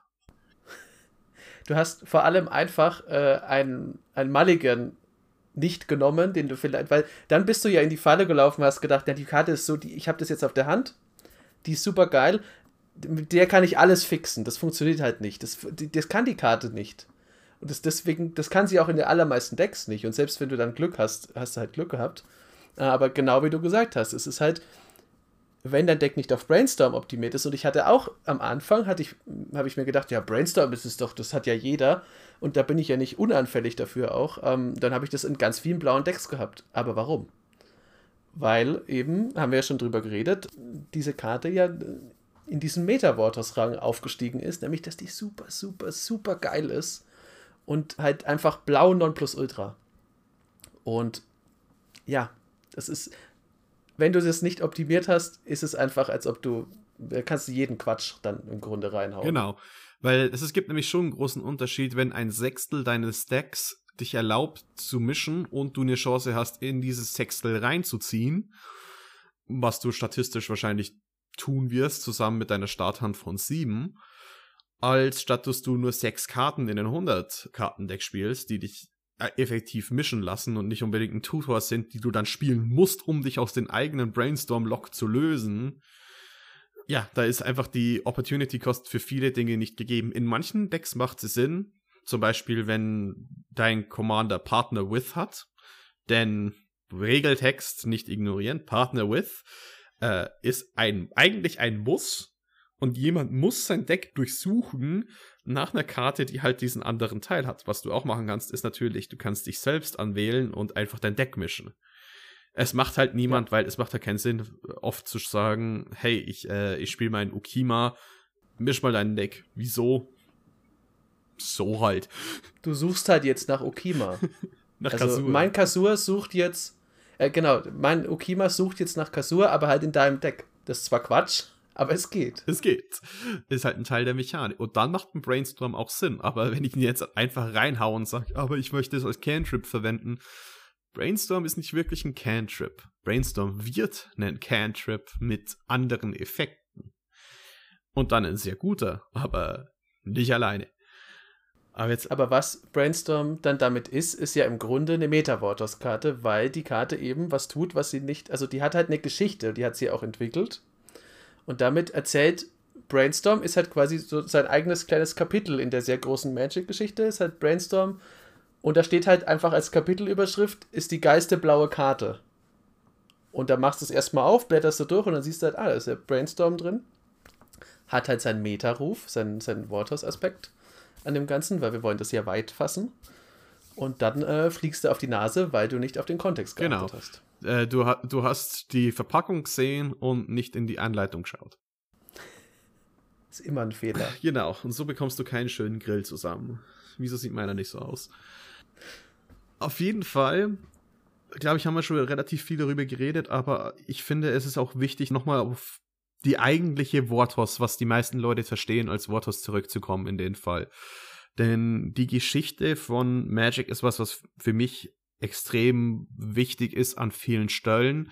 S2: Du hast vor allem einfach äh, einen, einen Mulligan nicht genommen, den du vielleicht, weil dann bist du ja in die Falle gelaufen und hast gedacht, ja, die Karte ist so, die, ich habe das jetzt auf der Hand, die ist super geil, mit der kann ich alles fixen, das funktioniert halt nicht, das, das kann die Karte nicht. Und das deswegen, das kann sie auch in den allermeisten Decks nicht und selbst wenn du dann Glück hast, hast du halt Glück gehabt. Aber genau wie du gesagt hast, es ist halt, wenn dein Deck nicht auf Brainstorm optimiert ist, und ich hatte auch am Anfang, hatte ich, habe ich mir gedacht, ja, Brainstorm ist es doch, das hat ja jeder, und da bin ich ja nicht unanfällig dafür auch, ähm, dann habe ich das in ganz vielen blauen Decks gehabt. Aber warum? Weil eben, haben wir ja schon drüber geredet, diese Karte ja in diesen Meta-Warthos-Rang aufgestiegen ist, nämlich, dass die super, super, super geil ist und halt einfach blau Nonplusultra. Und ja, das ist, wenn du das nicht optimiert hast, ist es einfach, als ob du, da kannst du jeden Quatsch dann im Grunde reinhauen.
S1: Genau, weil es, es gibt nämlich schon einen großen Unterschied, wenn ein Sechstel deines Decks dich erlaubt zu mischen und du eine Chance hast, in dieses Sechstel reinzuziehen, was du statistisch wahrscheinlich tun wirst, zusammen mit deiner Starthand von sieben, als statt dass du nur sechs Karten in ein hundert-Karten-Deck spielst, die dich effektiv mischen lassen und nicht unbedingt ein Tutor sind, die du dann spielen musst, um dich aus den eigenen Brainstorm-Lock zu lösen. Ja, da ist einfach die Opportunity-Cost für viele Dinge nicht gegeben. In manchen Decks macht es Sinn, zum Beispiel, wenn dein Commander Partner with hat, denn Regeltext nicht ignorieren, Partner with äh, ist ein eigentlich ein Muss Und jemand muss sein Deck durchsuchen nach einer Karte, die halt diesen anderen Teil hat. Was du auch machen kannst, ist natürlich, du kannst dich selbst anwählen und einfach dein Deck mischen. Es macht halt niemand, ja. weil es macht halt keinen Sinn, oft zu sagen, hey, ich, äh, ich spiele meinen Ukima, misch mal dein Deck. Wieso? So halt.
S2: Du suchst halt jetzt nach Ukima.
S1: nach
S2: also
S1: Kasur.
S2: Mein Kasur sucht jetzt, äh, genau, mein Ukima sucht jetzt nach Kasur, aber halt in deinem Deck. Das ist zwar Quatsch, aber es geht.
S1: Es geht. Ist halt ein Teil der Mechanik. Und dann macht ein Brainstorm auch Sinn. Aber wenn ich ihn jetzt einfach reinhaue und sage, aber ich möchte es als Cantrip verwenden, Brainstorm ist nicht wirklich ein Cantrip. Brainstorm wird ein Cantrip mit anderen Effekten. Und dann ein sehr guter, aber nicht alleine. Aber, jetzt
S2: aber was Brainstorm dann damit ist, ist ja im Grunde eine Meta-Vortos-Karte, weil die Karte eben was tut, was sie nicht, also die hat halt eine Geschichte, die hat sie auch entwickelt. Und damit erzählt Brainstorm, ist halt quasi so sein eigenes kleines Kapitel in der sehr großen Magic-Geschichte, ist halt Brainstorm. Und da steht halt einfach als Kapitelüberschrift, ist die geilste blaue Karte. Und da machst du es erstmal auf, blätterst du durch und dann siehst du halt, ah, da ist ja Brainstorm drin. Hat halt seinen Meta-Ruf, seinen, seinen Vortos-Aspekt an dem Ganzen, weil wir wollen das ja weit fassen. Und dann äh, fliegst du auf die Nase, weil du nicht auf den Kontext geachtet
S1: genau.
S2: hast.
S1: Äh, du, ha- du hast die Verpackung gesehen und nicht in die Anleitung geschaut.
S2: Ist immer ein Fehler.
S1: Genau, und so bekommst du keinen schönen Grill zusammen. Wieso sieht meiner nicht so aus? Auf jeden Fall, glaube ich, haben wir schon relativ viel darüber geredet, aber ich finde, es ist auch wichtig, nochmal auf die eigentliche Vortos, was die meisten Leute verstehen, als Vortos zurückzukommen in den Fall. Denn die Geschichte von Magic ist was, was für mich extrem wichtig ist an vielen Stellen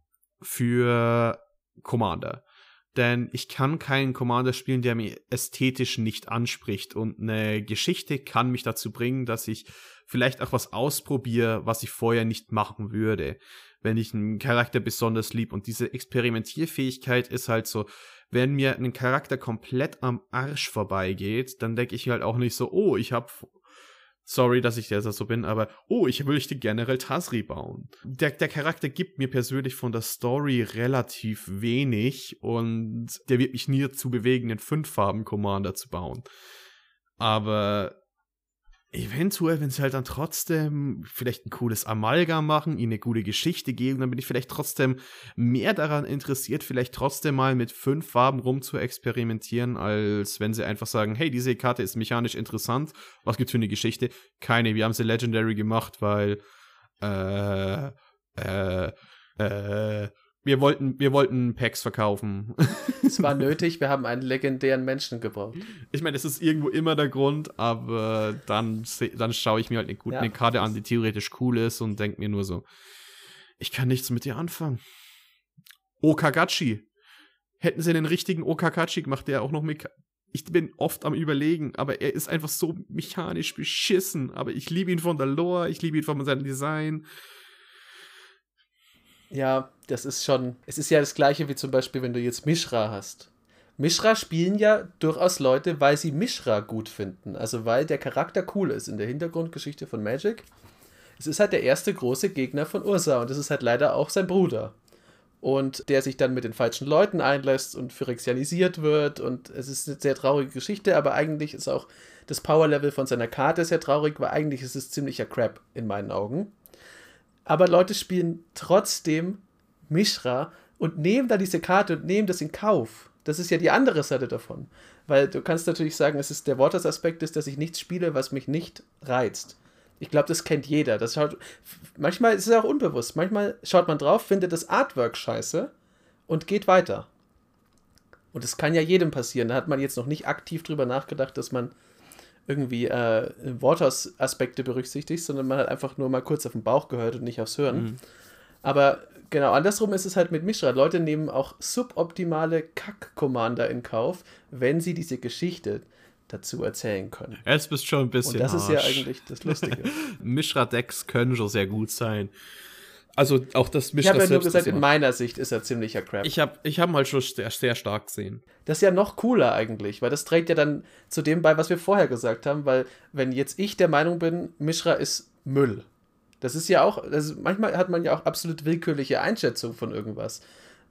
S1: für Commander. Denn ich kann keinen Commander spielen, der mir ästhetisch nicht anspricht. Und eine Geschichte kann mich dazu bringen, dass ich vielleicht auch was ausprobiere, was ich vorher nicht machen würde, wenn ich einen Charakter besonders lieb. Und diese Experimentierfähigkeit ist halt so, wenn mir ein Charakter komplett am Arsch vorbeigeht, dann denke ich halt auch nicht so, oh, ich habe... Sorry, dass ich jetzt so bin, aber oh, ich möchte generell Tazri bauen. Der, der Charakter gibt mir persönlich von der Story relativ wenig und der wird mich nie dazu bewegen, einen Fünf-Farben-Commander zu bauen. Aber eventuell, wenn sie halt dann trotzdem vielleicht ein cooles Amalgam machen, ihnen eine gute Geschichte geben, dann bin ich vielleicht trotzdem mehr daran interessiert, vielleicht trotzdem mal mit fünf Farben rum zu experimentieren, als wenn sie einfach sagen, hey, diese Karte ist mechanisch interessant, was gibt's für eine Geschichte? Keine, wir haben sie Legendary gemacht, weil äh, äh, äh, wir wollten, wir wollten Packs verkaufen.
S2: Es war nötig, wir haben einen legendären Menschen gebraucht.
S1: Ich meine, das ist irgendwo immer der Grund, aber dann, dann schaue ich mir halt eine, gute, ja, eine Karte an, die theoretisch cool ist und denke mir nur so, ich kann nichts mit dir anfangen. Okagachi. Hätten sie einen richtigen Okagachi gemacht, der auch noch mit... Ich bin oft am Überlegen, aber er ist einfach so mechanisch beschissen. Aber ich liebe ihn von der Lore, ich liebe ihn von seinem Design.
S2: Ja, das ist schon, es ist ja das Gleiche wie zum Beispiel, wenn du jetzt Mishra hast. Mishra spielen ja durchaus Leute, weil sie Mishra gut finden. Also weil der Charakter cool ist in der Hintergrundgeschichte von Magic. Es ist halt der erste große Gegner von Ursa und es ist halt leider auch sein Bruder. Und der sich dann mit den falschen Leuten einlässt und phyrexianisiert wird und es ist eine sehr traurige Geschichte, aber eigentlich ist auch das Powerlevel von seiner Karte sehr traurig, weil eigentlich ist es ziemlicher Crap in meinen Augen. Aber Leute spielen trotzdem Mishra und nehmen da diese Karte und nehmen das in Kauf. Das ist ja die andere Seite davon. Weil du kannst natürlich sagen, es ist der Vortos-Aspekt ist, dass ich nichts spiele, was mich nicht reizt. Ich glaube, das kennt jeder. Das schaut, manchmal ist es auch unbewusst. Manchmal schaut man drauf, findet das Artwork scheiße und geht weiter. Und das kann ja jedem passieren. Da hat man jetzt noch nicht aktiv drüber nachgedacht, dass man irgendwie äh, Vortos-Aspekte berücksichtigt, sondern man hat einfach nur mal kurz auf den Bauch gehört und nicht aufs Hören. Mhm. Aber genau andersrum ist es halt mit Mishra. Leute nehmen auch suboptimale Kack-Commander in Kauf, wenn sie diese Geschichte dazu erzählen können.
S1: Jetzt bist schon ein bisschen
S2: Und das
S1: Arsch.
S2: Ist ja eigentlich das Lustige.
S1: Mishra-Decks können schon sehr gut sein. Also auch das Mishra
S2: Ich habe ja nur
S1: selbst
S2: gesagt, in meiner Sicht ist er ziemlicher Crap.
S1: Ich habe ich hab ihn halt schon sehr, sehr stark gesehen.
S2: Das ist ja noch cooler eigentlich, weil das trägt ja dann zu dem bei, was wir vorher gesagt haben, weil wenn jetzt ich der Meinung bin, Mishra ist Müll, das ist ja auch, also manchmal hat man ja auch absolut willkürliche Einschätzung von irgendwas,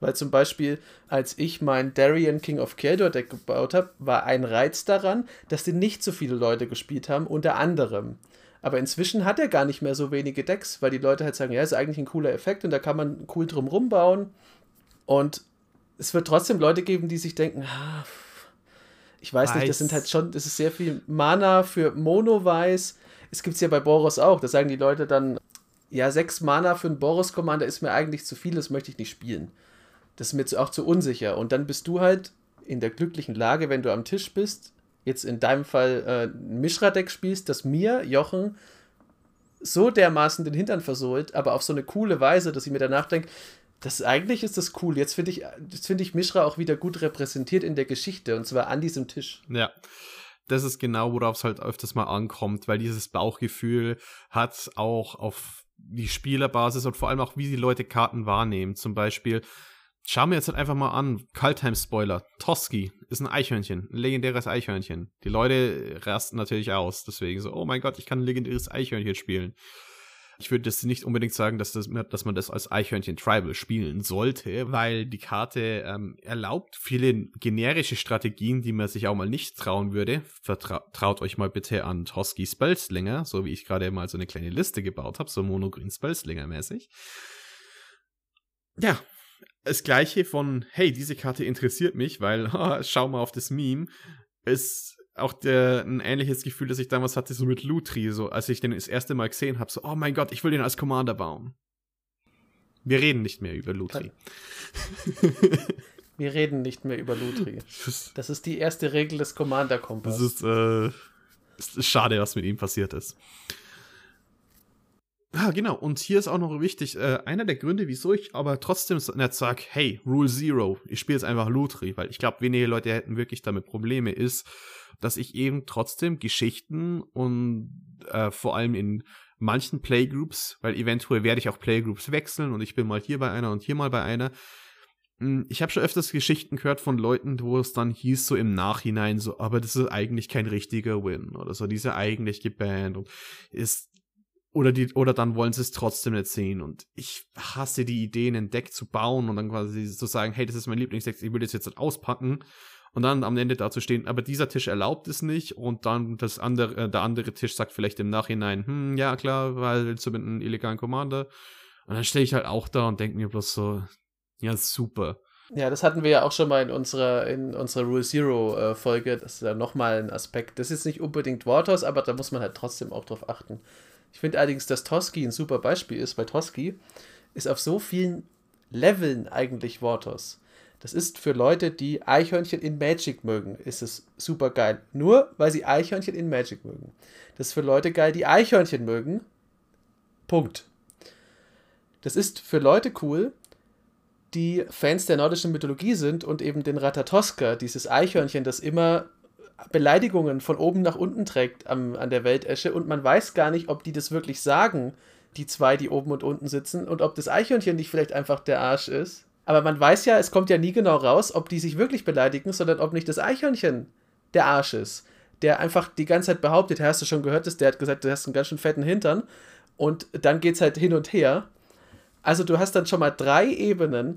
S2: Weil zum Beispiel, als ich mein Darien King of Kildare Deck gebaut habe, war ein Reiz daran, dass den nicht so viele Leute gespielt haben, unter anderem. Aber inzwischen hat er gar nicht mehr so wenige Decks, weil die Leute halt sagen, ja, ist eigentlich ein cooler Effekt und da kann man cool drum rumbauen. Und es wird trotzdem Leute geben, die sich denken, ah, ich weiß, weiß nicht, das sind halt schon, das ist sehr viel Mana für Mono-Weiß. Es gibt es ja bei Boros auch, da sagen die Leute dann, ja, sechs Mana für einen Boros-Commander ist mir eigentlich zu viel, das möchte ich nicht spielen. Das ist mir zu, auch zu unsicher. Und dann bist du halt in der glücklichen Lage, wenn du am Tisch bist, jetzt in deinem Fall äh, ein Mishra-Deck spielst, das mir, Jochen, so dermaßen den Hintern versohlt, aber auf so eine coole Weise, dass ich mir danach denke, das, eigentlich ist das cool. Jetzt finde ich, jetzt find ich Mishra auch wieder gut repräsentiert in der Geschichte, und zwar an diesem Tisch.
S1: Ja, das ist genau, worauf es halt öfters mal ankommt, weil dieses Bauchgefühl hat auch auf die Spielerbasis und vor allem auch, wie die Leute Karten wahrnehmen. Zum Beispiel, schauen wir jetzt halt einfach mal an, Kaltheim-Spoiler, Toski ist ein Eichhörnchen, ein legendäres Eichhörnchen. Die Leute rasten natürlich aus, deswegen so, oh mein Gott, ich kann ein legendäres Eichhörnchen spielen. Ich würde jetzt nicht unbedingt sagen, dass, das, dass man das als Eichhörnchen-Tribal spielen sollte, weil die Karte ähm, erlaubt viele generische Strategien, die man sich auch mal nicht trauen würde. Vertraut euch mal bitte an Toski Spellslinger, so wie ich gerade mal so eine kleine Liste gebaut habe, so Mono-Green Spellslinger-mäßig. Ja, das Gleiche von, hey, diese Karte interessiert mich, weil, oh, schau mal auf das Meme, ist auch der, ein ähnliches Gefühl, das ich damals hatte, so mit Lutri, so als ich den das erste Mal gesehen habe, so, oh mein Gott, ich will den als Commander bauen. Wir reden nicht mehr über Lutri.
S2: Wir reden nicht mehr über Lutri. Das ist die erste Regel des Commander-Kompass.
S1: Das ist, äh, es ist schade, was mit ihm passiert ist. Ah, genau, und hier ist auch noch wichtig, äh, einer der Gründe, wieso ich aber trotzdem nicht sage, hey, Rule Zero, ich spiele jetzt einfach Lutri, weil ich glaube, wenige Leute hätten wirklich damit Probleme, ist, dass ich eben trotzdem Geschichten und äh, vor allem in manchen Playgroups, weil eventuell werde ich auch Playgroups wechseln und ich bin mal hier bei einer und hier mal bei einer. Ich habe schon öfters Geschichten gehört von Leuten, wo es dann hieß so im Nachhinein so, aber das ist eigentlich kein richtiger Win oder so, die ist ja eigentlich gebannt und ist Oder, die, oder dann wollen sie es trotzdem nicht sehen. Und ich hasse die Idee, ein Deck zu bauen und dann quasi zu sagen, hey, das ist mein Lieblingsdeck, ich will das jetzt auspacken. Und dann am Ende dazu stehen, aber dieser Tisch erlaubt es nicht. Und dann das andere, äh, der andere Tisch sagt vielleicht im Nachhinein, hm, ja klar, weil zu mit einem illegalen Commander. Und dann stehe ich halt auch da und denke mir bloß so, ja, super.
S2: Ja, das hatten wir ja auch schon mal in unserer, in unserer Rule Zero äh, Folge. Das ist ja nochmal ein Aspekt. Das ist nicht unbedingt Worthaus, aber da muss man halt trotzdem auch drauf achten. Ich finde allerdings, dass Toski ein super Beispiel ist, weil Toski ist auf so vielen Leveln eigentlich Worthaus. Das ist für Leute, die Eichhörnchen in Magic mögen, ist es super geil. Nur, weil sie Eichhörnchen in Magic mögen. Das ist für Leute geil, die Eichhörnchen mögen. Punkt. Das ist für Leute cool, die Fans der nordischen Mythologie sind und eben den Ratatoska, dieses Eichhörnchen, das immer Beleidigungen von oben nach unten trägt am, an der Weltesche und man weiß gar nicht, ob die das wirklich sagen, die zwei, die oben und unten sitzen, und ob das Eichhörnchen nicht vielleicht einfach der Arsch ist. Aber man weiß ja, es kommt ja nie genau raus, ob die sich wirklich beleidigen, sondern ob nicht das Eichhörnchen der Arsch ist, der einfach die ganze Zeit behauptet, hast du schon gehört, der hat gesagt, du hast einen ganz schön fetten Hintern, und dann geht's halt hin und her. Also du hast dann schon mal drei Ebenen,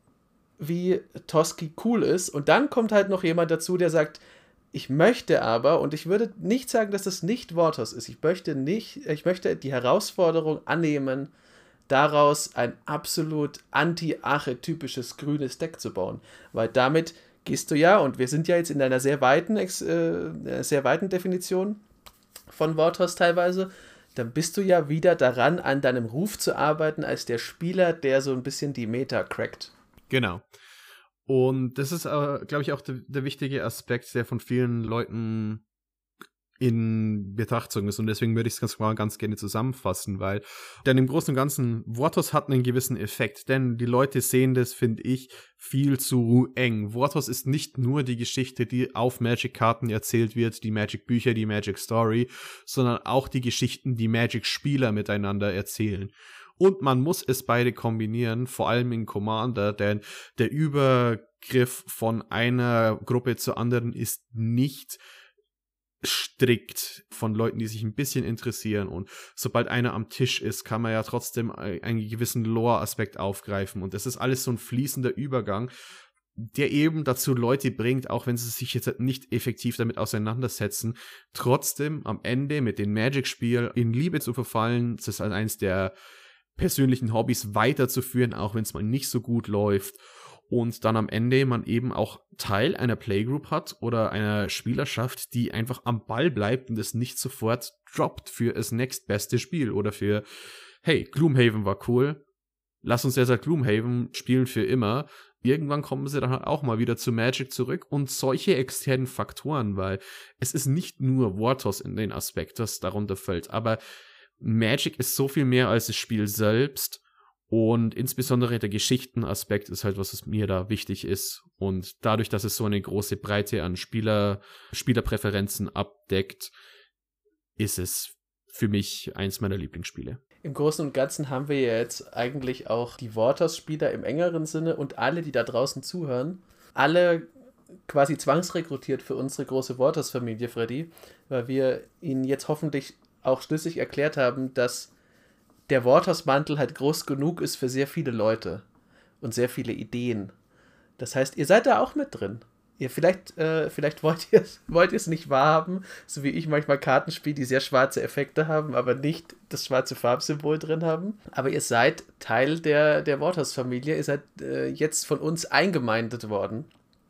S2: wie Toski cool ist, und dann kommt halt noch jemand dazu, der sagt, ich möchte aber, und ich würde nicht sagen, dass das nicht Worthaus ist, ich möchte nicht, ich möchte die Herausforderung annehmen, daraus ein absolut anti-archetypisches grünes Deck zu bauen. Weil damit gehst du ja, und wir sind ja jetzt in einer sehr weiten, äh, sehr weiten Definition von Worthaus teilweise, dann bist du ja wieder daran, an deinem Ruf zu arbeiten als der Spieler, der so ein bisschen die Meta crackt.
S1: Genau. Und das ist, äh, glaube ich, auch der, der wichtige Aspekt, der von vielen Leuten in Betracht gezogen ist. Und deswegen würde ich es ganz, ganz gerne zusammenfassen, weil denn im Großen und Ganzen, Worthaus hat einen gewissen Effekt, denn die Leute sehen das, finde ich, viel zu eng. Worthaus ist nicht nur die Geschichte, die auf Magic-Karten erzählt wird, die Magic-Bücher, die Magic-Story, sondern auch die Geschichten, die Magic-Spieler miteinander erzählen. Und man muss es beide kombinieren, vor allem in Commander, denn der Übergriff von einer Gruppe zur anderen ist nicht strikt von Leuten, die sich ein bisschen interessieren, und sobald einer am Tisch ist, kann man ja trotzdem einen gewissen Lore-Aspekt aufgreifen, und das ist alles so ein fließender Übergang, der eben dazu Leute bringt, auch wenn sie sich jetzt nicht effektiv damit auseinandersetzen, trotzdem am Ende mit dem Magic-Spiel in Liebe zu verfallen. Das ist halt eines der persönlichen Hobbys weiterzuführen, auch wenn es mal nicht so gut läuft. Und dann am Ende man eben auch Teil einer Playgroup hat oder einer Spielerschaft, die einfach am Ball bleibt und es nicht sofort droppt für das nächstbeste Spiel oder für, hey, Gloomhaven war cool, lass uns jetzt halt Gloomhaven spielen für immer. Irgendwann kommen sie dann halt auch mal wieder zu Magic zurück und solche externen Faktoren, weil es ist nicht nur Vortos in den Aspekt, das darunter fällt, aber Magic ist so viel mehr als das Spiel selbst. Und insbesondere der Geschichtenaspekt ist halt, was es mir da wichtig ist. Und dadurch, dass es so eine große Breite an Spieler, Spielerpräferenzen abdeckt, ist es für mich eins meiner Lieblingsspiele.
S2: Im Großen und Ganzen haben wir ja jetzt eigentlich auch die Vortos-Spieler im engeren Sinne und alle, die da draußen zuhören, alle quasi zwangsrekrutiert für unsere große Vortos-Familie, Freddy, weil wir ihnen jetzt hoffentlich auch schlüssig erklärt haben, dass der Vortos-Mantel halt groß genug ist für sehr viele Leute und sehr viele Ideen. Das heißt, ihr seid da auch mit drin. Ihr vielleicht, äh, vielleicht wollt ihr wollt es nicht wahrhaben, so wie ich manchmal Karten spiele, die sehr schwarze Effekte haben, aber nicht das schwarze Farbsymbol drin haben. Aber ihr seid Teil der, der Vortos-Familie. Ihr seid äh, jetzt von uns eingemeindet worden.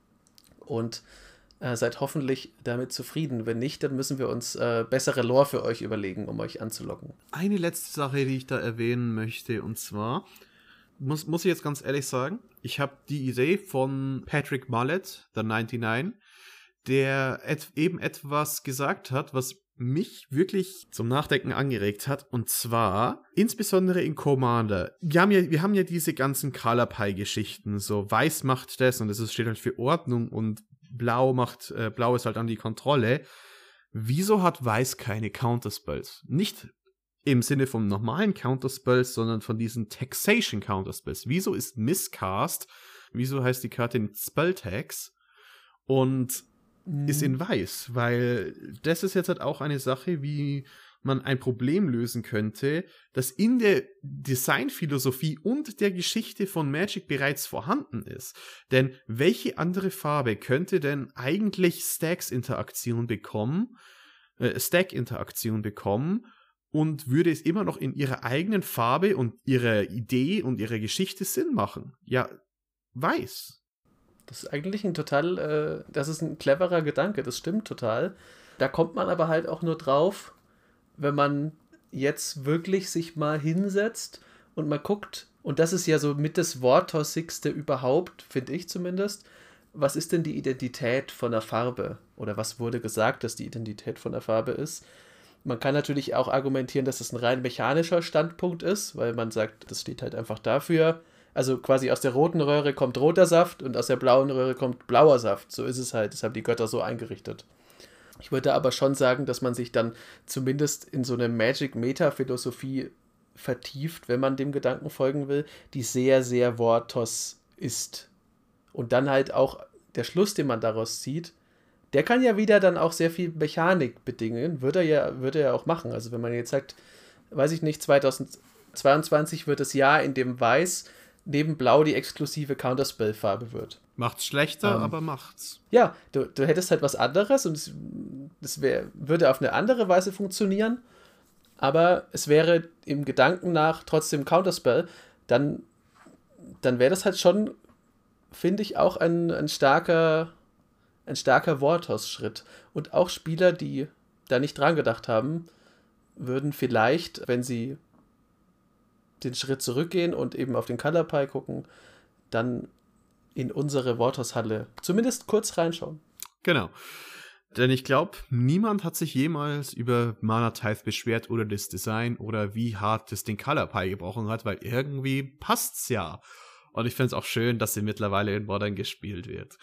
S2: Und äh, seid hoffentlich damit zufrieden. Wenn nicht, dann müssen wir uns äh, bessere Lore für euch überlegen, um euch anzulocken.
S1: Eine letzte Sache, die ich da erwähnen möchte, und zwar, muss, muss ich jetzt ganz ehrlich sagen, ich habe die Idee von Patrick Mullett, der neunundneunzig, der et- eben etwas gesagt hat, was mich wirklich zum Nachdenken angeregt hat, und zwar insbesondere in Commander. Wir haben ja, wir haben ja diese ganzen Color Pie-Geschichten, so weiß macht das und das steht halt für Ordnung und Blau macht, äh, Blau ist halt an die Kontrolle. Wieso hat Weiß keine Counterspells? Nicht im Sinne von normalen Counterspells, sondern von diesen Taxation Counterspells. Wieso ist Miscast? Wieso heißt die Karte nicht Spelltax? Und mhm. ist in Weiß, weil das ist jetzt halt auch eine Sache, wie man ein Problem lösen könnte, das in der Designphilosophie und der Geschichte von Magic bereits vorhanden ist. Denn welche andere Farbe könnte denn eigentlich Stacks-Interaktion bekommen, äh, Stack-Interaktion bekommen und würde es immer noch in ihrer eigenen Farbe und ihrer Idee und ihrer Geschichte Sinn machen? Ja, Weiß.
S2: Das ist eigentlich ein total, äh, das ist ein cleverer Gedanke, das stimmt total. Da kommt man aber halt auch nur drauf, wenn man jetzt wirklich sich mal hinsetzt und mal guckt, und das ist ja so mit das Vortosigste überhaupt, finde ich zumindest, was ist denn die Identität von der Farbe? Oder was wurde gesagt, dass die Identität von der Farbe ist? Man kann natürlich auch argumentieren, dass es ein rein mechanischer Standpunkt ist, weil man sagt, das steht halt einfach dafür. Also quasi aus der roten Röhre kommt roter Saft und aus der blauen Röhre kommt blauer Saft. So ist es halt, das haben die Götter so eingerichtet. Ich würde aber schon sagen, dass man sich dann zumindest in so eine Magic-Meta-Philosophie vertieft, wenn man dem Gedanken folgen will, die sehr, sehr Vortos ist. Und dann halt auch der Schluss, den man daraus zieht, der kann ja wieder dann auch sehr viel Mechanik bedingen, würde er ja, würde er auch machen. Also wenn man jetzt sagt, weiß ich nicht, zweitausendzweiundzwanzig wird das Jahr, in dem Weiß neben Blau die exklusive Counterspell-Farbe wird.
S1: Macht's schlechter,
S2: ähm,
S1: aber macht's.
S2: Ja, du, du hättest halt was anderes und es, es wär, würde auf eine andere Weise funktionieren, aber es wäre im Gedanken nach trotzdem Counterspell, dann, dann wäre das halt schon, finde ich, auch ein, ein starker, ein starker Vortos-Schritt. Und auch Spieler, die da nicht dran gedacht haben, würden vielleicht, wenn sie den Schritt zurückgehen und eben auf den Color Pie gucken, dann in unsere Vortos-Halle zumindest kurz reinschauen.
S1: Genau. Denn ich glaube, niemand hat sich jemals über Mana Tithe beschwert oder das Design oder wie hart es den Color Pie gebrochen hat, weil irgendwie passt's ja. Und ich finde es auch schön, dass sie mittlerweile in Modern gespielt wird.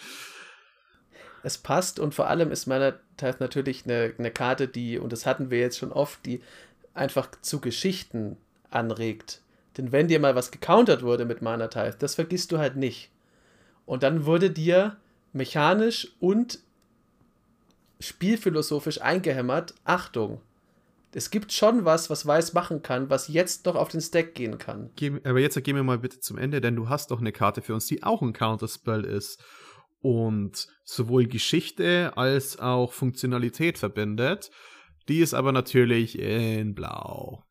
S2: Es passt und vor allem ist Mana Tithe natürlich eine, eine Karte, die, und das hatten wir jetzt schon oft, die einfach zu Geschichten anregt. Denn wenn dir mal was gecountert wurde mit Mana Tithe, das vergisst du halt nicht. Und dann wurde dir mechanisch und spielphilosophisch eingehämmert, Achtung, es gibt schon was, was Weiß machen kann, was jetzt noch auf den Stack gehen kann.
S1: Aber jetzt gehen wir mal bitte zum Ende, denn du hast doch eine Karte für uns, die auch ein Counterspell ist und sowohl Geschichte als auch Funktionalität verbindet. Die ist aber natürlich in Blau.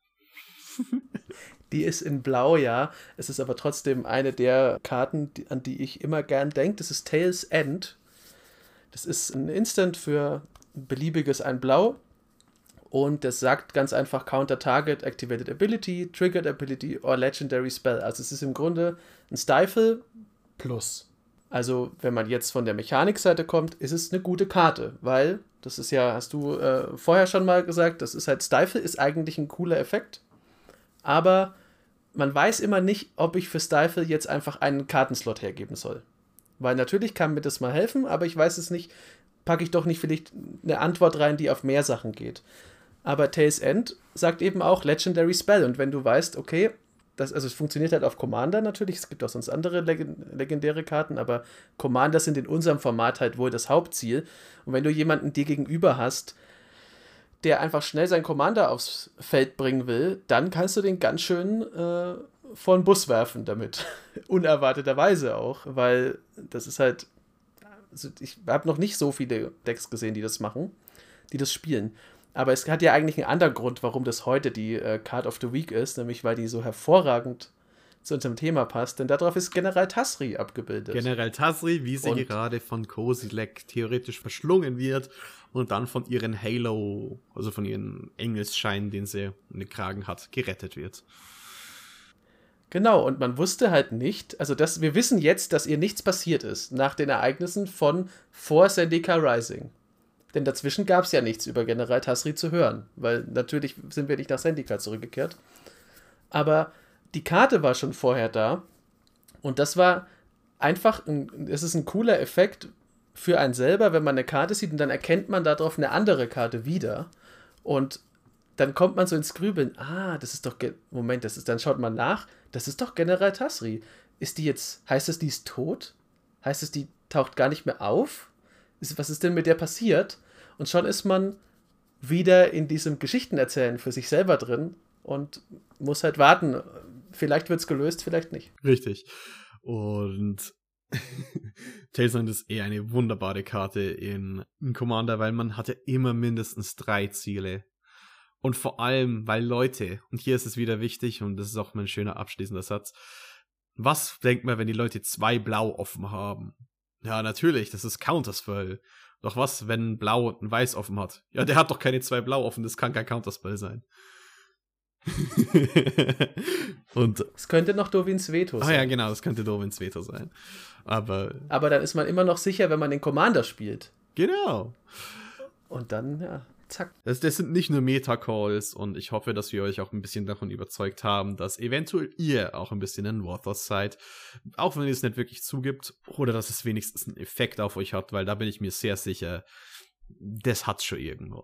S2: Die ist in Blau, ja. Es ist aber trotzdem eine der Karten, die, an die ich immer gern denke. Das ist Tale's End. Das ist ein Instant für beliebiges ein Blau. Und das sagt ganz einfach Counter Target, Activated Ability, Triggered Ability or Legendary Spell. Also es ist im Grunde ein Stifle plus. Also wenn man jetzt von der Mechanikseite kommt, ist es eine gute Karte, weil, das ist ja, hast du äh, vorher schon mal gesagt, das ist halt, Stifle ist eigentlich ein cooler Effekt, aber man weiß immer nicht, ob ich für Stifle jetzt einfach einen Kartenslot hergeben soll. Weil natürlich kann mir das mal helfen, aber ich weiß es nicht, packe ich doch nicht vielleicht eine Antwort rein, die auf mehr Sachen geht. Aber Tale's End sagt eben auch Legendary Spell. Und wenn du weißt, okay, das, also es funktioniert halt auf Commander natürlich, es gibt auch sonst andere leg- legendäre Karten, aber Commander sind in unserem Format halt wohl das Hauptziel. Und wenn du jemanden dir gegenüber hast, der einfach schnell seinen Commander aufs Feld bringen will, dann kannst du den ganz schön äh, vor den Bus werfen damit. Unerwarteterweise auch, weil das ist halt, also ich habe noch nicht so viele Decks gesehen, die das machen, die das spielen. Aber es hat ja eigentlich einen anderen Grund, warum das heute die äh, Card of the Week ist, nämlich weil die so hervorragend zu unserem Thema passt, denn darauf ist General Tasri abgebildet.
S1: General Tasri, wie sie und gerade von Kozilek theoretisch verschlungen wird und dann von ihren Halo, also von ihren Engelsschein, den sie in den Kragen hat, gerettet wird.
S2: Genau, und man wusste halt nicht, also das, wir wissen jetzt, dass ihr nichts passiert ist nach den Ereignissen von vor Zendika Rising. Denn dazwischen gab es ja nichts über General Tasri zu hören, weil natürlich sind wir nicht nach Zendika zurückgekehrt. Aber die Karte war schon vorher da und das war einfach, ein, es ist ein cooler Effekt für einen selber, wenn man eine Karte sieht und dann erkennt man darauf eine andere Karte wieder und dann kommt man so ins Grübeln, ah, das ist doch, Ge- Moment, das ist, dann schaut man nach, das ist doch General Tasri. Ist die jetzt, heißt es, die ist tot? Heißt es, die taucht gar nicht mehr auf? Ist, was ist denn mit der passiert? Und schon ist man wieder in diesem Geschichtenerzählen für sich selber drin und muss halt warten. Vielleicht wird es gelöst, vielleicht nicht.
S1: Richtig. Und Tale's End ist eher eine wunderbare Karte in, in Commander, weil man hatte immer mindestens drei Ziele. Und vor allem, weil Leute, und hier ist es wieder wichtig, und das ist auch mein schöner abschließender Satz, was denkt man, wenn die Leute zwei Blau offen haben? Ja, natürlich, das ist Counterspell. Doch was, wenn Blau ein Weiß offen hat? Ja, der hat doch keine zwei Blau offen, das kann kein Counterspell sein. Und
S2: es könnte noch Dovins Veto sein.
S1: Ah ja, genau, das könnte Dovins Veto sein. Aber
S2: Aber dann ist man immer noch sicher, wenn man den Commander spielt.
S1: Genau.
S2: Und dann, ja, zack.
S1: Das, das sind nicht nur Meta-Calls und ich hoffe, dass wir euch auch ein bisschen davon überzeugt haben, dass eventuell ihr auch ein bisschen ein Worthos seid, auch wenn ihr es nicht wirklich zugibt, oder dass es wenigstens einen Effekt auf euch hat, weil da bin ich mir sehr sicher, das hat's schon irgendwo.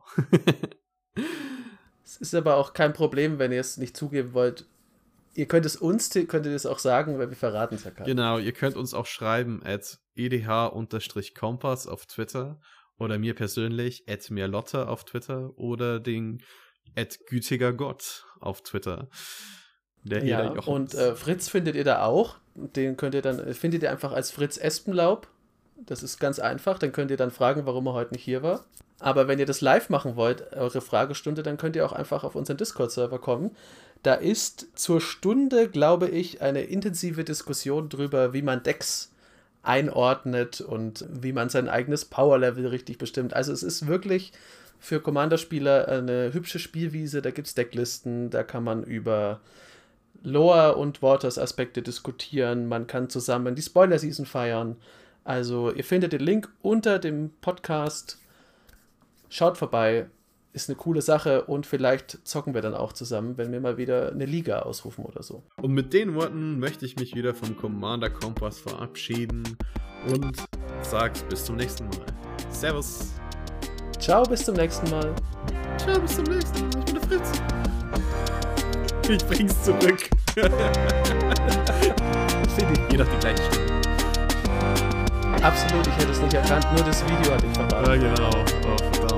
S2: Es ist aber auch kein Problem, wenn ihr es nicht zugeben wollt. Ihr könnt es uns, könnt ihr es auch sagen, weil wir verraten es ja gar nicht.
S1: Genau, ihr könnt uns auch schreiben at edh-kompass auf Twitter oder mir persönlich at merlotte auf Twitter oder den at gütiger Gott auf Twitter. Der
S2: ja, auch und äh, Fritz findet ihr da auch. Den könnt ihr dann, findet ihr einfach als Fritz Espenlaub. Das ist ganz einfach. Dann könnt ihr dann fragen, warum er heute nicht hier war. Aber wenn ihr das live machen wollt, eure Fragestunde, dann könnt ihr auch einfach auf unseren Discord-Server kommen. Da ist zur Stunde, glaube ich, eine intensive Diskussion drüber, wie man Decks einordnet und wie man sein eigenes Power-Level richtig bestimmt. Also es ist wirklich für Commander-Spieler eine hübsche Spielwiese. Da gibt es Decklisten, da kann man über Lore- und Waters-Aspekte diskutieren. Man kann zusammen die Spoiler-Season feiern. Also ihr findet den Link unter dem Podcast. Schaut vorbei, ist eine coole Sache und vielleicht zocken wir dann auch zusammen, wenn wir mal wieder eine Liga ausrufen oder so.
S1: Und mit den Worten möchte ich mich wieder vom Commander Kompass verabschieden und sag bis zum nächsten Mal. Servus.
S2: Ciao, bis zum nächsten Mal.
S1: Ciao, bis zum nächsten Mal. Ich bin der Fritz. Ich bring's zurück. Finde ich. Jeder hat die gleiche Stimme.
S2: absolut, ich hätte es nicht erkannt, nur das Video hatte ich verraten.
S1: Ja, genau. Oh, verdammt.